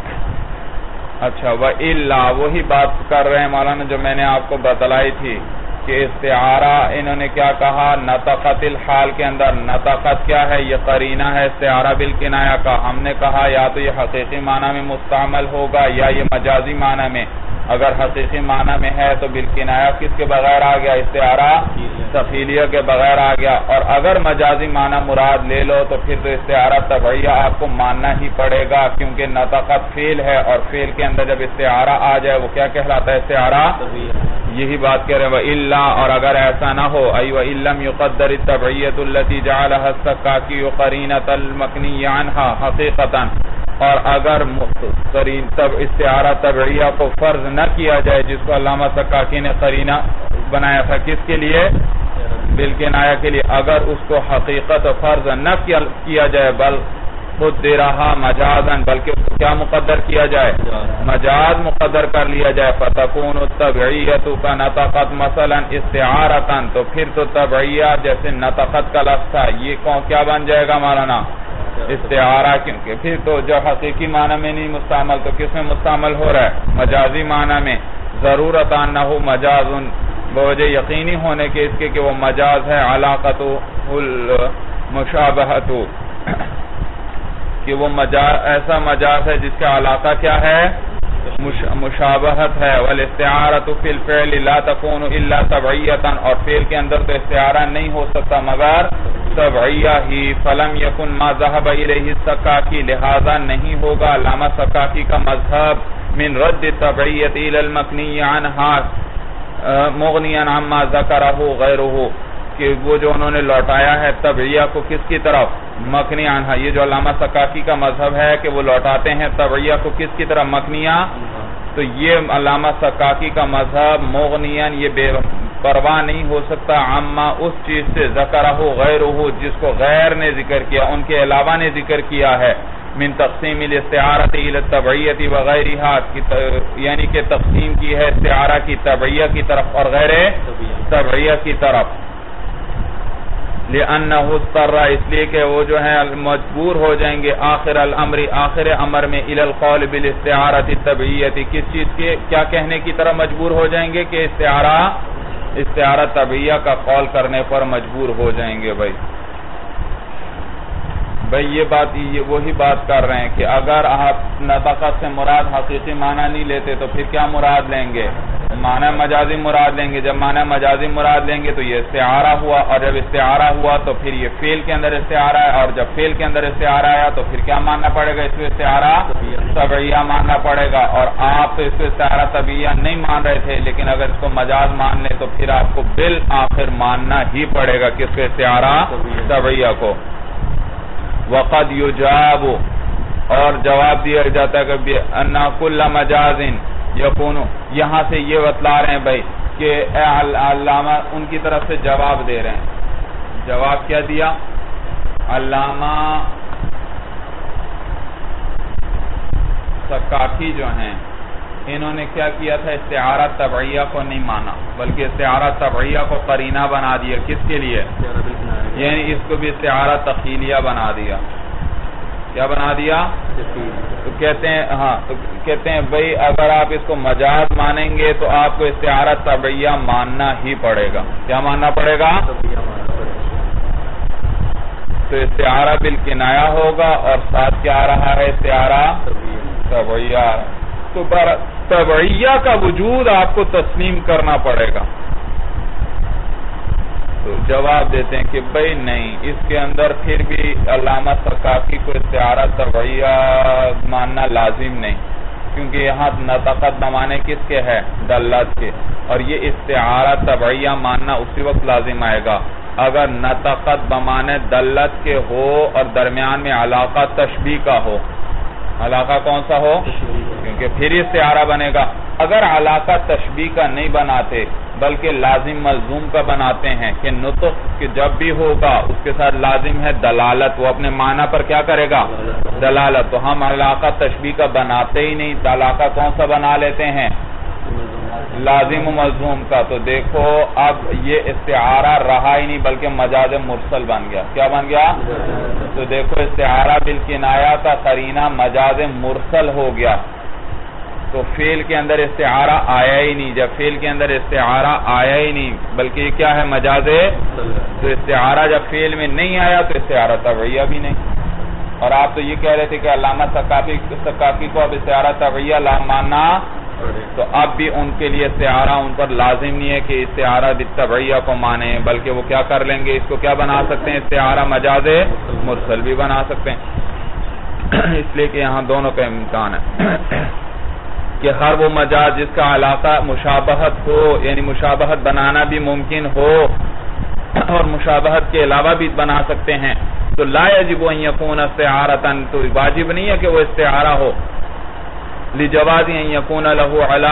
اچھا، وَإِلَّا وہی بات کر رہے ہیں مولانا جو میں نے آپ کو بتلائی تھی کہ استعارہ انہوں نے کیا کہا، نطقت الحال کے اندر، نطقت کیا ہے، یہ قرینہ ہے استعارہ بالکنایہ کا، ہم نے کہا یا تو یہ حقیقی معنی میں مستعمل ہوگا یا یہ مجازی معنی میں، اگر حقیقی معنی میں ہے تو بالکنایہ کس کے بغیر آ گیا، استعارہ تخیلیہ کے بغیر آ گیا، اور اگر مجازی معنی مراد لے لو تو پھر تو استعارہ تبعیہ آپ کو ماننا ہی پڑے گا، کیونکہ نطقت فعل ہے اور فعل کے اندر جب استعارہ آ جائے وہ کیا کہلاتا ہے، استعارہ، یہی بات کہہ رہے ہیں وَإِلَّا، اور اگر ایسا نہ ہو، أي وَإِن لَمْ يُقَدَّرِ التَّبْعِيَّةُ الَّتِي جَعَلَهَا السَّكَّاكِيُّ قَرِينَةَ الْمَكْنِيِّ عَنْهَا حَقِيقَةً، اور اگر استعارہ تبعیہ کو فرض نہ کیا جائے جس کو علامہ سکاکی نے قرینہ بنایا تھا کس کے لیے، بالکنایہ کے لیے، اگر اس کو حقیقت فرض نہ کیا جائے بل قدرہا مجازاً، بلکہ اس کو کیا مقدر کیا جائے، مجاز مقدر کر لیا جائے، فتکون التبعیۃ کا نطقت مثلا استعارتاً، تو پھر تو تبعیہ جیسے نطقت کا لفظ تھا یہ کیا بن جائے گا مولانا، استعارہ، کیونکہ پھر تو جب حقیقی معنی میں نہیں مستعمل تو کس میں مستعمل ہو رہا ہے، مجازی معنی میں، ضرورت انہ مجاز، بوجہ یقینی ہونے کے اس کے کہ وہ مجاز ہے، علاقت المشابہت، کہ وہ ایسا مجاز ہے جس کا علاقہ کیا ہے، مشابہت ہے، والاستعارۃ فی الفعل لا تکون الا تبعیۃ، اور فعل کے اندر تو استعارہ نہیں ہو سکتا مگر تبعیہ ہی، فلم یکن ما ذهب الیہ السکاکی، لہذا نہیں ہوگا علامہ سکاکی کا مذہب من رد التبعیۃ الی المکنی عنہا مغنیا عما ذکرہ غیرہ، کہ وہ جو انہوں نے لوٹایا ہے تبعیہ کو کس کی طرف، مکنی عنہا، یہ جو علامہ سکاکی کا مذہب ہے کہ وہ لوٹاتے ہیں تبعیہ کو کس کی طرف، مکنیہ، تو یہ علامہ سکاکی کا مذہب مغنیاً یہ پرواہ نہیں ہو سکتا عما اس چیز سے ذکرہ غیرہ جس کو غیر نے ذکر کیا، ان کے علاوہ نے ذکر کیا ہے، من تقسیم الاستعارۃ الی التبعیۃ وغیرہ، یعنی کہ تقسیم کی ہے استعارہ کی تبعیہ کی طرف اور غیر تبعیہ کی طرف، لأنہ اضطر اس لیے کہ وہ جو ہے مجبور ہو جائیں گے آخر الامر آخر امر میں الی القول بالاستعارۃ التبعیۃ، کس چیز کے کیا کہنے کی طرف مجبور ہو جائیں گے کہ استعارہ طبعیہ کا قول کرنے پر مجبور ہو جائیں گے۔ بھائی یہ وہی بات کر رہے ہیں کہ اگر آپ نطقت سے مراد حقیقی معنی نہیں لیتے تو پھر کیا مراد لیں گے؟ معنی مجازی مراد لیں گے۔ جب معنی مجازی مراد لیں گے تو یہ استعارہ ہوا، اور جب استعارہ ہوا تو پھر یہ فعل کے اندر استعارہ ہے، اور جب فعل کے اندر استعارہ آیا تو پھر کیا ماننا پڑے گا؟ اس کو استعارہ طبعیہ ماننا پڑے گا، اور آپ تو اس کو استعارہ طبعیہ نہیں مان رہے تھے، لیکن اگر اس کو مجاز مان لیں تو پھر آپ کو بالآخر ماننا ہی پڑے گا کس کو؟ استعارہ طبعیہ کو۔ وقد یجاب، اور جواب دیا جاتا ہے کہ ان کل مجاز یکون، یہاں سے یہ بتلا رہے ہیں بھائی کہ علامہ ان کی طرف سے جواب دے رہے ہیں۔ جواب کیا دیا؟ علامہ سکاکی جو ہیں انہوں نے کیا کیا تھا؟ استعارہ طبعیہ کو نہیں مانا، بلکہ استعارہ طبعیہ کو قرینہ بنا دیا۔ کس کے لیے؟ یعنی اس کو بھی استعارہ تخیلیہ بنا دیا۔ کیا بنا دیا؟ تو کہتے ہیں بھئی اگر آپ اس کو مجاز مانیں گے تو آپ کو استعارہ طبعیہ ماننا ہی پڑے گا۔ کیا ماننا پڑے گا؟ تو استعارہ بالکنایہ ہوگا، اور ساتھ کیا آ رہا ہے؟ استعارہ طبعیہ۔ تو طبعیہ کا وجود آپ کو تسلیم کرنا پڑے گا۔ تو جواب دیتے ہیں کہ بھئی نہیں، اس کے اندر پھر بھی علامہ سکاکی کو استعارہ طبعیہ ماننا لازم نہیں، کیونکہ یہاں نطقت بمانے کس کے ہے؟ دلت کے، اور یہ استعارہ طبعیہ ماننا اسی وقت لازم آئے گا اگر نطقت بمانے دلت کے ہو اور درمیان میں علاقہ تشبیہ کا ہو۔ علاقہ کون سا ہو؟ کیونکہ پھر استعارہ بنے گا۔ اگر علاقہ تشبیہ کا نہیں بناتے بلکہ لازم ملزوم کا بناتے ہیں کہ نطق جب بھی ہوگا اس کے ساتھ لازم ہے دلالت، وہ اپنے معنی پر کیا کرے گا؟ دلالت۔ تو ہم علاقہ تشبیہ کا بناتے ہی نہیں، علاقہ کون سا بنا لیتے ہیں؟ لازم و ملزوم کا۔ تو دیکھو اب یہ استعارہ رہا ہی نہیں بلکہ مجاز مرسل بن گیا۔ کیا بن گیا؟ تو دیکھو استعارہ بالکنایہ کا قرینہ مجاز مرسل ہو گیا، تو فعل کے اندر استعارہ آیا ہی نہیں۔ جب فعل کے اندر استعارہ آیا ہی نہیں بلکہ یہ کیا ہے؟ مجاز۔ تو استعارہ جب فعل میں نہیں آیا تو استعارہ طبعیہ بھی نہیں۔ اور آپ تو یہ کہہ رہے تھے کہ علامہ سکاکی کو اب استعارہ طبعیہ ماننا، تو اب بھی ان کے لیے استعارہ ان پر لازم نہیں ہے کہ استعارہ طبعیہ کو مانے، بلکہ وہ کیا کر لیں گے؟ اس کو کیا بنا سکتے ہیں؟ استعارہ مجاز مرسل بھی بنا سکتے ہیں۔ اس لیے کہ یہاں دونوں کا امکان ہے کہ ہر وہ مجاز جس کا علاقہ مشابہت ہو، یعنی مشابہت بنانا بھی ممکن ہو اور مشابہت کے علاوہ بھی بنا سکتے ہیں، تو لا یجب ان یکون استعارۃ، تو واجب نہیں ہے کہ وہ استعارہ ہو، لجواز ان یکون له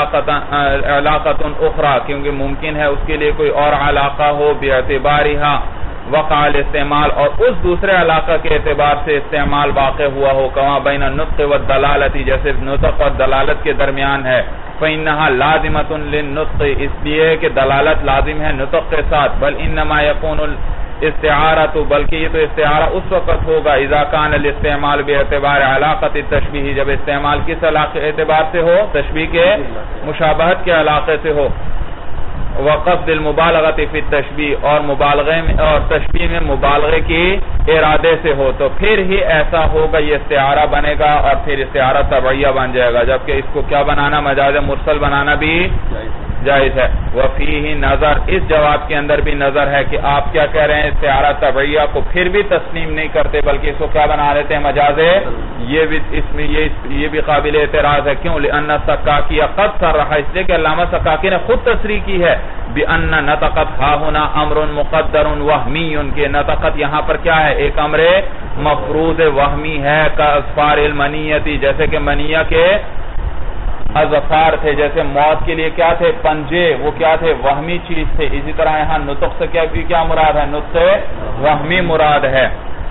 علاقۃ اخرى، کیونکہ ممکن ہے اس کے لیے کوئی اور علاقہ ہو، باعتبارها وقع الاستعمال، اور اس دوسرے علاقہ کے اعتبار سے استعمال واقع ہوا ہو، کما بین النطق والدلالۃ، جیسے نطق اور دلالت کے درمیان ہے، فإنها لازمۃ للنطق، اس لیے کہ دلالت لازم ہے نطق کے ساتھ، بل انما يكون استعارہ، بلکہ یہ تو استعارہ اس وقت ہوگا اذا کان الاستعمال باعتبار علاقۃ التشبیہ، جب استعمال کس علاقے اعتبار سے ہو؟ تشبیہ کے مشابہت کے علاقے سے ہو، وقصد المبالغۃ فی التشبیہ، اور مبالغے میں اور تشبیہ میں مبالغے کی ارادے سے ہو، تو پھر ہی ایسا ہوگا یہ استعارہ بنے گا اور پھر استعارہ طبعیہ بن جائے گا، جبکہ اس کو کیا بنانا؟ مجاز مرسل بنانا بھی جائز ہے۔ وفیہ نظر، اس جواب کے اندر بھی نظر ہے کہ آپ کیا کہہ رہے ہیں؟ استعارہ طبعیہ کو پھر بھی تسلیم نہیں کرتے بلکہ اس کو کیا بنا لیتے ہیں؟ مجاز۔ یہ بھی اس میں یہ بھی قابل اعتراض ہے، کیوں؟ لأن السکاکی قد صرح، اس لیے کہ علامہ سکاکی نے خود تصریح کی ہے بأن نطقت ہا ہونا امر مقدر وہمی، کہ نطقت یہاں پر کیا ہے؟ ایک امر مفروض وہمی ہے، کاسفار المنیتی، جیسے کہ منیہ کے اظفار تھے، جیسے موت کے لیے کیا تھے؟ پنجے، وہ کیا تھے؟ وہمی چیز تھے. اسی طرح یہاں نطق سے کیا مراد ہے؟ نطق وہمی مراد ہے.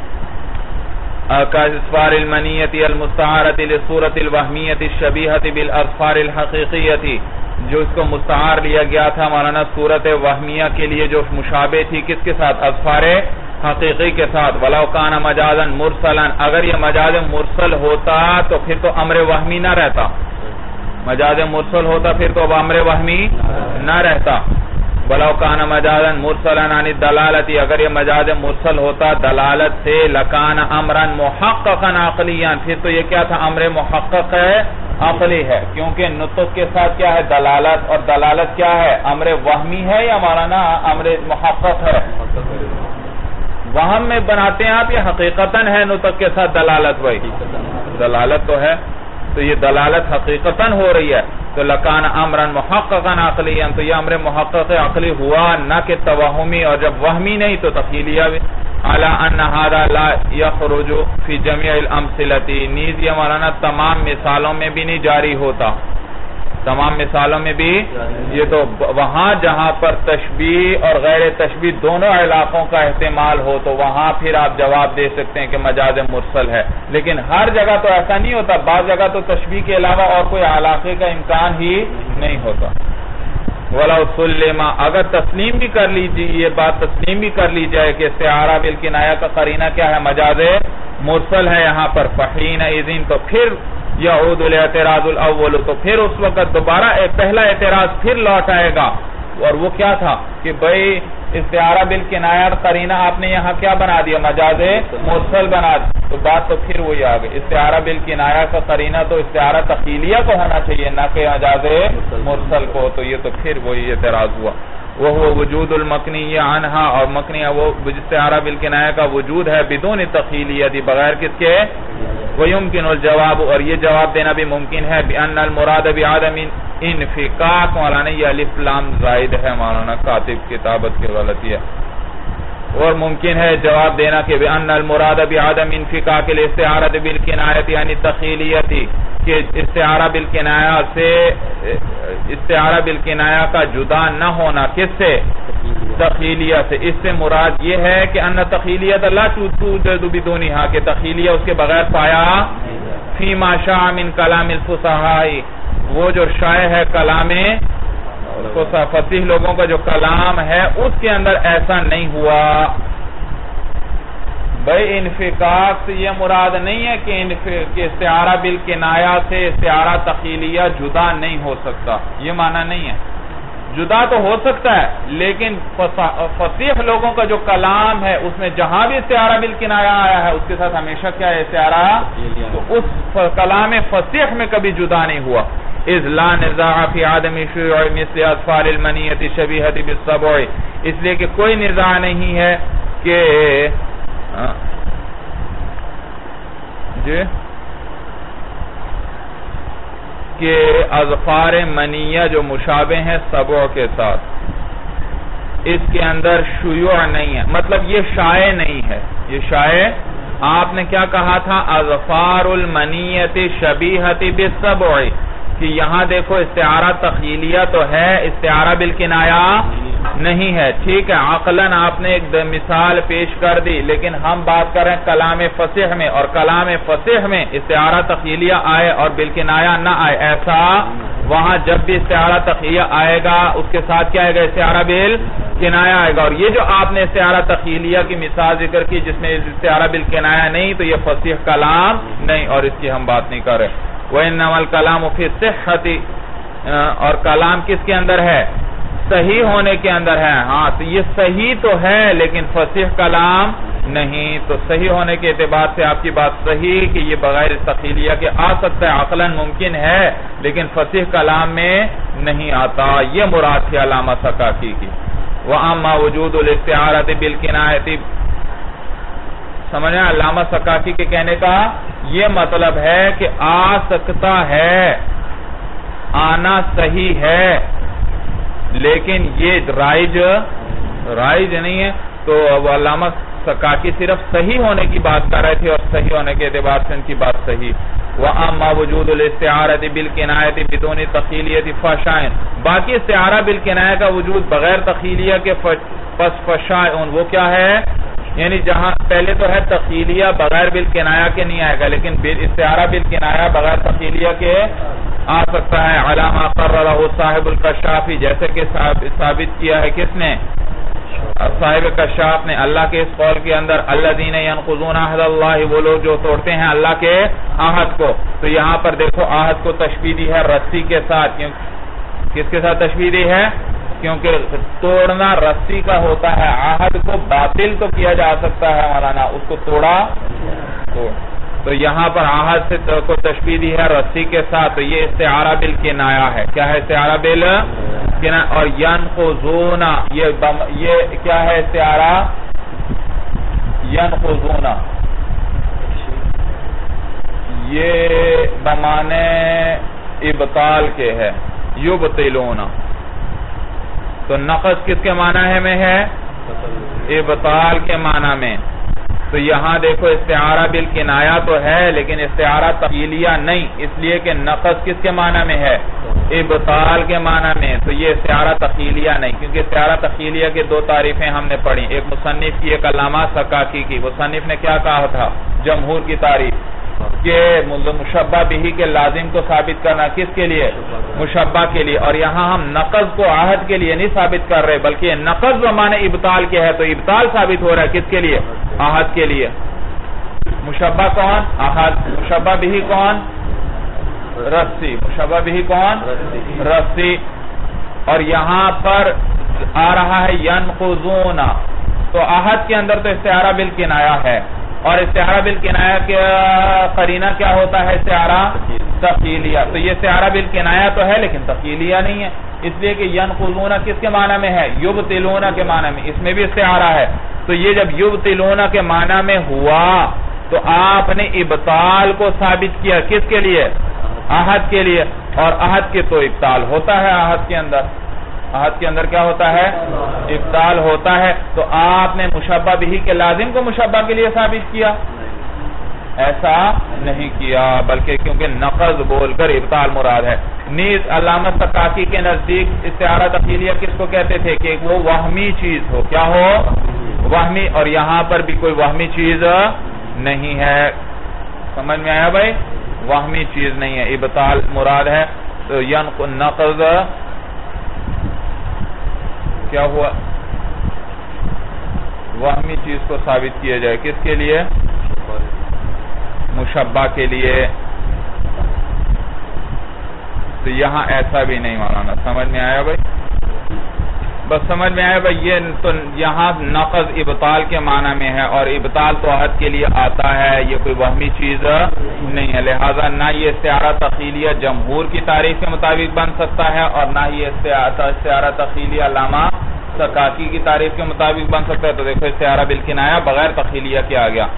كأظفار المنية المستعارة للصورة الوهمية الشبيهة بالأظفار الحقيقية، جو اس کو مستعار لیا گیا تھا مولانا صورت وہمیہ کے لیے جو مشابہ تھی کس کے ساتھ؟ اظفار حقیقی کے ساتھ. وَلَوْ كَانَ مَجَازًا مُرْسَلًا، اگر یہ مجاز مرسل ہوتا تو پھر تو امر وہمی نہ رہتا. مجاز مرسل ہوتا پھر تو امر وہمی نہ رہتا. وَلَوْ كَانَ مَجَازًا مُرْسَلًا عَنِ الدَّلَالَةِ، اگر یہ مجاز مرسل ہوتا دلالت سے، لَكَانَ أَمْرًا مُحَقَّقًا عَقْلِيًّا، پھر تو یہ کیا تھا؟ امر محقق ہے، عقلی ہے. کیونکہ نطق کے ساتھ کیا ہے؟ دلالت، اور دلالت کیا ہے؟ امر وہمی ہے یا مولانا امر محقق ہے؟ وہم میں بناتے ہیں آپ، یہ حقیقتاً ہے نطق کے ساتھ دلالت. بھائی دلالت تو ہے، تو یہ دلالت حقیقتاً ہو رہی ہے. تو لکان امرا محققا عقلیا، تو یہ امر محقق عقلی ہوا، نہ کہ توہمی. اور جب وہمی نہیں تو تخیلیہ بھی. علی ان ھذا لا یخرج فی جمیع الامثلۃ، نیز یہ مولانا تمام مثالوں میں بھی نہیں جاری ہوتا. تمام مثالوں میں بھی یہ تو وہاں جہاں پر تشبیہ اور غیر تشبیہ دونوں علاقوں کا احتمال ہو تو وہاں پھر آپ جواب دے سکتے ہیں کہ مجاز مرسل ہے. لیکن ہر جگہ تو ایسا نہیں ہوتا. بعض جگہ تو تشبیہ کے علاوہ اور کوئی علاقے کا امکان ہی نہیں ہوتا. وَلَوْ سُلِّمَ، اگر تسلیم بھی کر لیجیے، یہ بات تسلیم بھی کر لی جائے کہ استعارہ بالکنایہ کا قرینہ کیا ہے؟ مجاز مرسل ہے یہاں پر. فَحِينَئِذٍ، تو پھر یعود الاعتراض الاول، تو پھر اس وقت دوبارہ پہلا اعتراض پھر لوٹ آئے گا. اور وہ کیا تھا کہ بھئی استعارہ بالکنایہ قرینہ آپ نے یہاں کیا بنا دیا؟ مجاز مرسل بنا دیا. تو بات تو پھر وہی آ گئی، استعارہ بالکنایہ کا قرینہ تو استعارہ تخیلیہ کو ہونا چاہیے نہ کہ مجاز مرسل کو. تو یہ تو پھر وہی اعتراض ہوا. وہ وجود المکنی عنہا، اور مکنی وہ استعارہ بالکنایہ کا وجود ہے بدون تخیلیہ، بغیر کس کے؟ وَيُمْكِنُ الْجَوَابُ، اور یہ جواب دینا بھی ممکن ہے بِأَنَّ الْمُرَادَ بِعَدَمِ انفقاق. مولانا یہ الف لام زائد ہے، مولانا کاتب کتابت کی غلطی ہے. اور ممکن ہے جواب دینا کہ بِأَنَّ الْمُرَادَ بِعَدَمِ انفقاق الاستعارة بالکنایة یعنی تخیلیتی، کہ استعارہ بالکنایہ سے استعارہ بالکنایہ کا جدا نہ ہونا کس سے؟ تخیلیہ سے. اس سے مراد یہ ہے کہ ان تخیلیت لا توجد بدونہا، کہ تخیلیہ اس کے بغیر پایا فیما شاء من کلام الفصحاء، وہ جو شائع ہے کلام فصیح لوگوں کا جو کلام ہے اس کے اندر ایسا نہیں ہوا. بھئی انفقاق سے یہ مراد نہیں ہے کہ استعارہ بالکنایہ سے استعارہ تخیلیہ جدا نہیں ہو سکتا، یہ معنی نہیں ہے. جدا تو ہو سکتا ہے، لیکن فصیح لوگوں کا جو کلام ہے اس میں جہاں بھی استعارہ بالکنایہ آیا ہے اس کے ساتھ ہمیشہ کیا ہے؟ استعارہ. تو اس کلام فصیح میں کبھی جدا نہیں ہوا. اذ لا نزاع فی عدم شیوع مثل اظفار المنیۃ شبیہۃ بالسبع، اس لیے کہ کوئی نزاع نہیں ہے کہ کہ اظفار منیہ جو مشابہ ہیں سبع کے ساتھ، اس کے اندر شیوع نہیں ہے، مطلب یہ شائع نہیں ہے. یہ شائع آپ نے کیا کہا تھا؟ اظفار المنیۃ شبیہۃ بالسبع، کہ یہاں دیکھو استعارہ تخیلیہ تو ہے، استعارہ بالکنایہ نہیں ہے. ٹھیک ہے، عقلاً آپ نے ایک مثال پیش کر دی، لیکن ہم بات کر رہے ہیں کلام فصیح میں، اور کلام فصیح میں استعارہ تخیلیہ آئے اور بالکنایہ نہ آئے. ایسا وہاں جب بھی استعارہ تخیلیہ آئے گا اس کے ساتھ کیا آئے گا؟ استعارہ بالکنایہ آئے گا. اور یہ جو آپ نے استعارہ تخیلیہ کی مثال ذکر کی جس میں استعارہ بالکنایہ نہیں، تو یہ فصیح کلام نہیں، اور اس کی ہم بات نہیں کر رہے. وَإِنَّمَا الْكَلَامُ فِي الصِّحَّةِ، اور کلام کس کے اندر ہے؟ صحیح ہونے کے اندر ہے. ہاں تو یہ صحیح تو ہے لیکن فصیح کلام نہیں. تو صحیح ہونے کے اعتبار سے آپ کی بات صحیح کہ یہ بغیر تخیلیہ کے آ سکتا ہے، عقلاً ممکن ہے، لیکن فصیح کلام میں نہیں آتا. یہ مراد تھی علامہ سکاکی کی. وَأَمَّا وُجُودُ الْاِسْتِعَارَةِ بِالْكِنَایَةِ، سمجھیں علامہ سکاکی کے کہنے کا یہ مطلب ہے کہ آ سکتا ہے، آنا صحیح ہے، لیکن یہ رائج نہیں ہے. تو علامہ سکاکی صرف صحیح ہونے کی بات کر رہے تھے اور صحیح ہونے کے اعتبار سے ان کی بات صحیح. وَأَمَّا وُجُودُ الْإِسْتِعَارَةِ بِالْكِنَایَةِ بِدُونِ تَخِیلیَةِ فَشَائِن، باقی استعارہ بالکنایہ کا وجود بغیر تخیلیہ کے پس فشائن وہ کیا ہے، یعنی جہاں پہلے تو ہے تخیلیہ بغیر بالکنایہ کے نہیں آئے گا، لیکن استعارہ بالکنایہ بغیر تخیلیہ کے آ سکتا ہے. علامہ قررہ صاحب الکشافی، جیسے کہ ثابت کیا ہے کس نے، صاحب کشاف نے اللہ کے اس قول کے اندر الذین ینقضون عہد اللہ، وہ لوگ جو توڑتے ہیں اللہ کے عہد کو. تو یہاں پر دیکھو عہد کو تشبیہ دی ہے رسی کے ساتھ، کس کے ساتھ تشبیہ دی ہے، کیونکہ توڑنا رسی کا ہوتا ہے، عہد کو باطل تو کیا جا سکتا ہے مولانا، اس کو توڑا تو یہاں پر عہد سے کو تشبیہ دی ہے رسی کے ساتھ. تو یہ استعارہ بالکنایہ ہے. کیا ہے استعارہ بالکنایہ؟ اور ینقضون یہ کیا ہے استعارہ، ینقضون یہ بمانے ابطال کے ہے، یبطلون. تو نقض کس کے معنی میں ہے، ابطال کے معنی میں. تو یہاں دیکھو استعارہ بالکنایہ تو ہے لیکن استعارہ تخیلیہ نہیں، اس لیے کہ نقض کس کے معنی میں ہے، ابطال کے معنی میں. تو یہ استعارہ تخیلیہ نہیں، کیونکہ استعارہ تخیلیہ کے دو تعریفیں ہم نے پڑھی، ایک مصنف کی، ایک علامہ سکاکی کی. مصنف نے کیا کہا تھا، جمہور کی تعریف کہ مشبہ بہی کے لازم کو ثابت کرنا کس کے لیے، مشبہ کے لیے. اور یہاں ہم نقض کو عہد کے لیے نہیں ثابت کر رہے بلکہ نقض بمعنی ابطال کے ہے، تو ابطال ثابت ہو رہا ہے کس کے لیے، عہد کے لیے. مشبہ کون، عہد. مشبہ بہی کون، رسی. مشبہ بہی کون، رسی. اور یہاں پر آ رہا ہے ینقضون، تو عہد کے اندر تو استعارہ بالکنایہ ہے، اور استعارہ بالکنایہ کا قرینہ کیا ہوتا ہے، استعارہ تخیلیہ. تو یہ استعارہ بالکنایہ تو ہے لیکن تخیلیہ نہیں ہے، اس لیے کہ ینقضون کس کے معنی میں ہے، یبطلون کے معنی میں، اس میں بھی استعارہ ہے. تو یہ جب یبطلون کے معنی میں ہوا تو آپ نے ابطال کو ثابت کیا کس کے لیے، عہد کے لیے. اور عہد کے تو ابطال ہوتا ہے، عہد کے اندر کیا ہوتا ہے، ابطال ہوتا ہے. تو آپ نے مشبہ بہی کے لازم کو مشبہ کے لیے ثابت کیا، ایسا نہیں کیا، بلکہ کیونکہ نقض بول کر ابطال مراد ہے. نیز علامہ سکاکی کے نزدیک استعارہ تخیلیہ کس کو کہتے تھے کہ وہ وہمی چیز ہو، کیا ہو، وہمی. اور یہاں پر بھی کوئی وہمی چیز نہیں ہے. سمجھ میں آیا بھائی، وہمی چیز نہیں ہے، ابطال مراد ہے. تو نقض کیا ہوا، وہمی چیز کو ثابت کیا جائے کس کے لیے، مشبہ کے لیے. تو یہاں ایسا بھی نہیں مولانا. سمجھ میں آیا بھائی، بس سمجھ میں آیا بھائی. یہ تو یہاں نقض ابطال کے معنی میں ہے، اور ابطال تو عہد کے لیے آتا ہے، یہ کوئی وہمی چیز نہیں ہے. لہذا نہ یہ استعارہ تخیلیہ جمہور کی تعریف کے مطابق بن سکتا ہے، اور نہ یہ استعارہ تخیلیہ علامہ سکاکی کی تعریف کے مطابق بن سکتا ہے. تو دیکھو استعارہ بالکنایہ بغیر تخیلیہ کے آ گیا.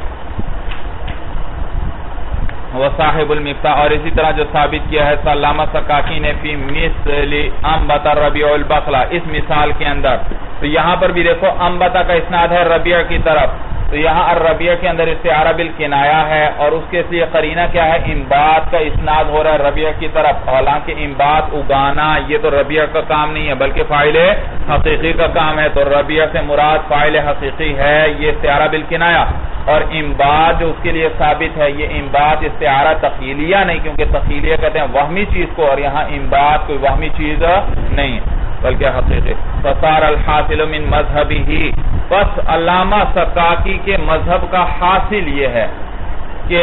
وہ صاحب المفتاح، اور اسی طرح جو ثابت کیا ہے علامہ سکاکی نے فی مثل انبت الربیع البخلا، اس مثال کے اندر. تو یہاں پر بھی دیکھو انبت کا اسناد ہے ربیع کی طرف، تو یہاں الربیع کے اندر استعارہ بالکنایہ ہے، اور اس کے لیے قرینہ کیا ہے، انبات کا اسناد ہو رہا ہے ربیع کی طرف. حالانکہ انبات اگانا یہ تو ربیع کا کام نہیں ہے بلکہ فاعل حقیقی کا کام ہے. تو ربیع سے مراد فاعل حقیقی ہے، یہ استعارہ بالکنایہ. اور انبات جو اس کے لیے ثابت ہے، یہ انبات استعارہ تخیلیہ نہیں، کیونکہ تخیلیہ کہتے ہیں وہمی چیز کو، اور یہاں انبات کوئی وہمی چیز نہیں بلکہ حقیقی. فصار الحاصل من مذہبہ، پس علامہ سکاکی کے مذہب کا حاصل یہ ہے کہ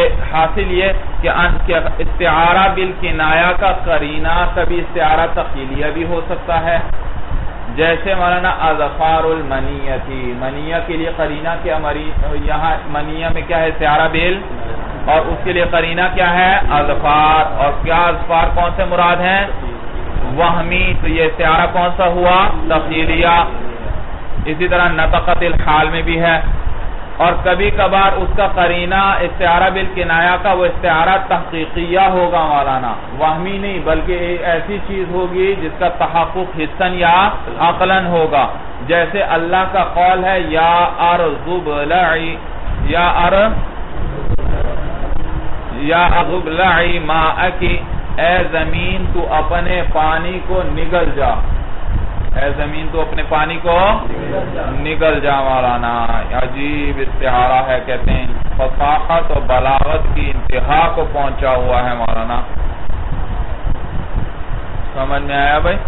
استعارہ بالکنایہ کا قرینہ کبھی استعارہ تخیلیہ بھی ہو سکتا ہے. جیسے مولانا اظفار المنیتی، منیہ کے لیے قرینہ کیا، یہاں منیہ میں کیا ہے، استعارہ بال، اور اس کے لیے قرینہ کیا ہے، اظفار. اور کیا اظفار کون سے مراد ہیں، وہمی. تو یہ استعارہ کون سا ہوا، تخیلیہ. اسی طرح نطقت الحال میں بھی ہے. اور کبھی کبھار اس کا قرینہ استعارہ بالکنایہ کا وہ استعارہ تحقیقیہ ہوگا مولانا، وہمی نہیں بلکہ ایسی چیز ہوگی جس کا تحقق حسن یا عقلن ہوگا. جیسے اللہ کا قول ہے یا ارض ابلعی، یا اغبلعی ماءکی، اے زمین تو اپنے پانی کو نگل جا، اے زمین تو اپنے پانی کو نگل جا مولانا۔ عجیب استعارہ ہے، کہتے ہیں فصاحت و بلاغت کی انتہا کو پہنچا ہوا ہے مولانا۔ سمجھ میں آیا بھائی؟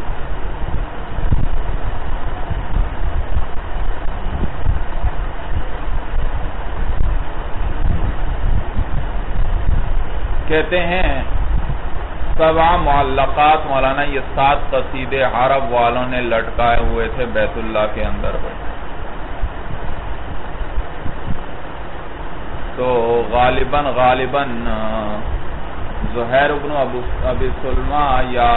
کہتے ہیں 7 معلقات مولانا، یہ 7 قصیدے عرب والوں نے لٹکائے ہوئے تھے بیت اللہ کے اندر بھائی۔ تو غالباً زہیر بن ابی سلمہ یا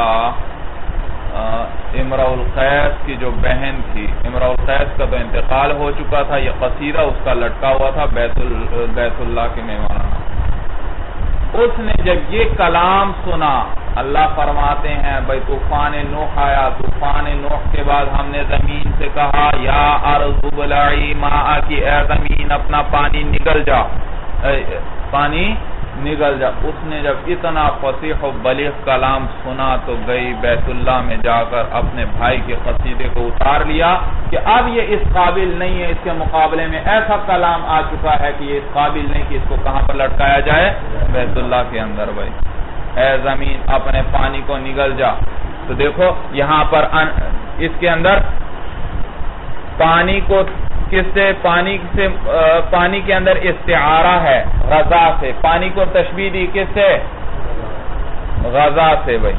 امرؤ القیس کی جو بہن تھی، امرؤ القیس کا تو انتقال ہو چکا تھا، یہ قصیدہ اس کا لٹکا ہوا تھا بیت اللہ کے میں مولانا۔ اس نے جب یہ کلام سنا، اللہ فرماتے ہیں بھائی طوفان نوح آیا، طوفان نوح کے بعد ہم نے زمین سے کہا یا ارض ابلعی ماءکی، اے زمین اپنا پانی نگل جا، پانی نگل جا۔ اس نے جب اتنا فصیح و بلیغ کلام سنا تو گئی بیت اللہ میں جا کر اپنے بھائی کے قصیدے کو اتار لیا کہ اب یہ اس قابل نہیں ہے، اس کے مقابلے میں ایسا کلام آ چکا ہے کہ یہ اس قابل نہیں کہ اس کو کہاں پر لٹکایا جائے، بیت اللہ کے اندر بھائی۔ اے زمین اپنے پانی کو نگل جا۔ تو دیکھو یہاں پر اس کے اندر پانی کو کس سے، پانی کے اندر استعارہ ہے غذا سے، پانی کو تشبیہ دی کس سے، غذا سے بھائی۔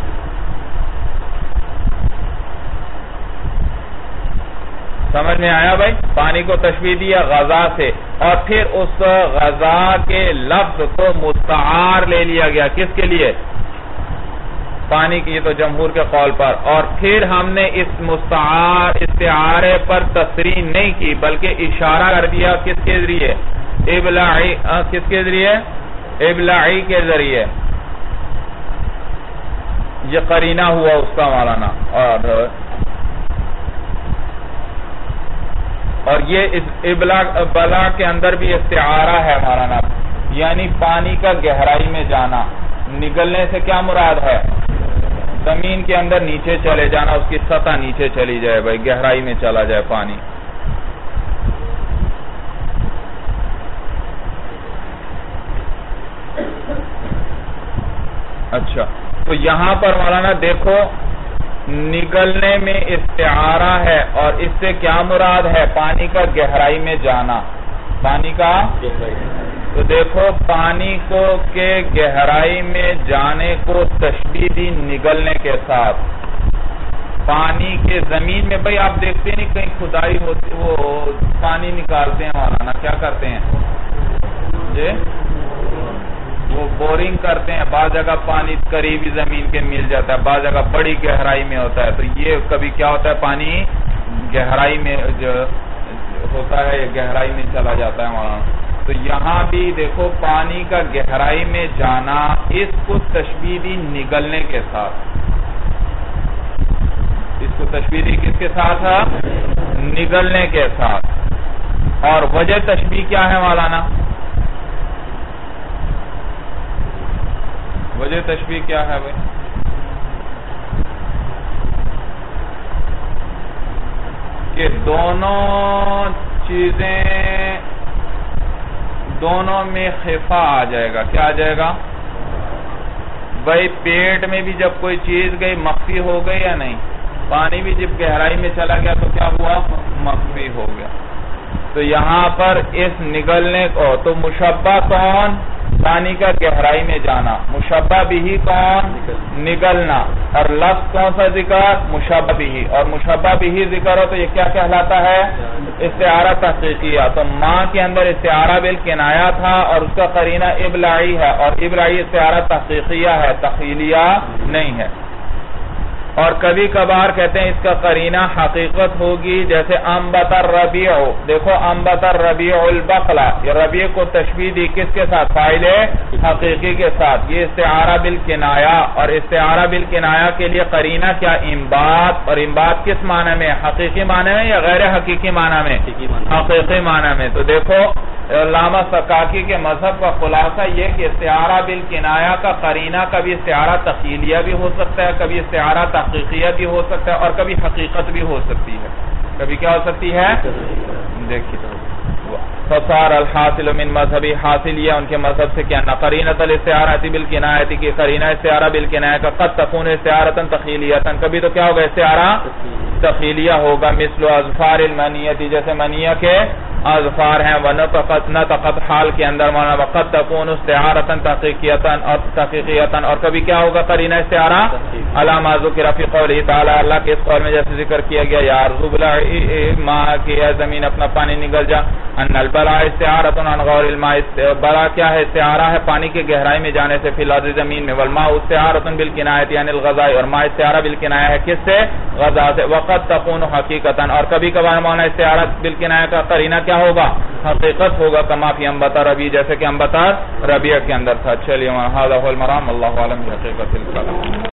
سمجھ میں آیا بھائی؟ پانی کو تشبیہ دیا غذا سے، اور پھر اس غذا کے لفظ کو مستعار لے لیا گیا، کس کے لیے؟ پانی کی، تو جمہور کے قول پر۔ اور پھر ہم نے اس استعارے پر تصریح نہیں کی بلکہ اشارہ کر دیا کس کے ذریعے؟ ابلعی، کس کے ذریعے؟ ابلعی کے ذریعے، یہ قرینہ ہوا اس کا مولانا۔ اور یہ ابلع کے اندر بھی استعارہ ہے مولانا، یعنی پانی کا گہرائی میں جانا۔ نگلنے سے کیا مراد ہے؟ زمین کے اندر نیچے چلے جانا، اس کی سطح نیچے چلی جائے بھائی، گہرائی میں چلا جائے پانی۔ اچھا، تو یہاں پر مولانا دیکھو نگلنے میں استعارہ ہے، اور اس سے کیا مراد ہے؟ پانی کا گہرائی میں جانا، پانی کا تو دیکھو پانی کو کے گہرائی میں جانے کو تشبیہ دی نگلنے کے ساتھ۔ پانی کے زمین میں بھائی آپ دیکھتے نہیں کہیں کھدائی ہوتی، وہ پانی نکالتے ہیں مولانا، کیا کرتے ہیں جی؟ وہ بورنگ کرتے ہیں، بعض جگہ پانی قریبی زمین کے مل جاتا ہے، بعض جگہ بڑی گہرائی میں ہوتا ہے۔ تو یہ کبھی کیا ہوتا ہے، پانی گہرائی میں جو ہوتا ہے یہ گہرائی میں چلا جاتا ہے مولانا۔ تو یہاں بھی دیکھو پانی کا گہرائی میں جانا، اس کو تشبیہ دی نگلنے کے ساتھ، اس کو تشبیہ دی کس کے ساتھ ہے؟ نگلنے کے ساتھ۔ اور وجہ تشبیہ کیا ہے مولانا؟ وجہ تشبیہ کیا ہے بھائی؟ کہ دونوں چیزیں، دونوں میں خفا آ جائے گا۔ کیا آ جائے گا بھائی؟ پیٹ میں بھی جب کوئی چیز گئی مخفی ہو گئی یا نہیں؟ پانی بھی جب گہرائی میں چلا گیا تو کیا ہوا؟ مخفی ہو گیا۔ تو یہاں پر اس نگلنے کو، تو مشبہ کون؟ پانی کا گہرائی میں جانا، مشبہ بھی کون؟ نگلنا۔ اور لفظ کون سا ذکر؟ مشبہ بھی، اور مشبہ بھی ذکر ہو تو یہ کیا کہلاتا ہے؟ استعارہ تحقیقیہ۔ تو ماں کے اندر استعارہ بالکنایہ تھا اور اس کا قرینہ ابلعی ہے، اور ابلعی استعارہ تحقیقیہ ہے، تخیلیہ نہیں ہے۔ اور کبھی کبھار کہتے ہیں اس کا قرینہ حقیقت ہوگی، جیسے انبت الربیع، دیکھو انبت الربیع البقلہ، یہ ربیع کو تشبیہ دی کس کے ساتھ؟ فاعل حقیقی کے ساتھ۔ یہ استعارہ بالکنایہ، اور استعارہ بالکنایہ کے لیے قرینہ کیا؟ انبات۔ اور انبات کس معنی میں؟ حقیقی معنی میں یا غیر حقیقی معنی میں؟ حقیقی معنی میں۔ تو دیکھو علامہ سکاکی کے مذہب کا خلاصہ یہ کہ استعارہ بالکنایہ کا قرینہ کبھی استعارہ تخیلیہ بھی ہو سکتا ہے، کبھی استعارہ تحقیقیہ بھی ہو سکتا ہے، اور کبھی حقیقت بھی ہو سکتی ہے. کبھی کیا ہو سکتی ہے؟ دیکھیے فصار الحاصل من مذہبی، حاصل یہ ان کے مذہب سے کیا قرینۃ الاستعارۃ بالکنایۃ کی قرینہ استعارہ بالکنایہ کا قد تکون استعارۃ تخیلیۃ، کبھی تو کیا ہوگا استعارہ تخیلیہ ہوگا، مثل اظفار المنیۃ جیسے منیہ کے اظفار ہیں، ونطقت حال کے اندر مانا وقد تکون استعارۃ تحقیقیۃ، اور کبھی کیا ہوگا قرینہ استعارہ علی ما ذکر فی قولہ تعالی، اللہ کے اس قول میں جیسے ذکر کیا گیا یا ارض ابلعی ماء کی اے زمین اپنا پانی نگل جا، ان البلاء استعارۃ عن غور الماء، بلا کیا ہے استعارہ ہے پانی کی گہرائی میں جانے سے، فی الارض زمین میں، والماء استعارۃ بالکنایۃ یعنی الغذاء، اور ماء استعارہ بالکنایہ ہے کس سے؟ غذا سے، وقد تکون حقیقۃ، اور کبھی کبھار مانا استعارہ بالکنایہ کا قرینہ کیا ہوگا حقیقت ہوگا، کما فی انبت ربیع جیسے کہ انبت ربیع کے اندر تھا. چلیے هذا هو المرام، اللہ اعلم بحقیقت الکلام.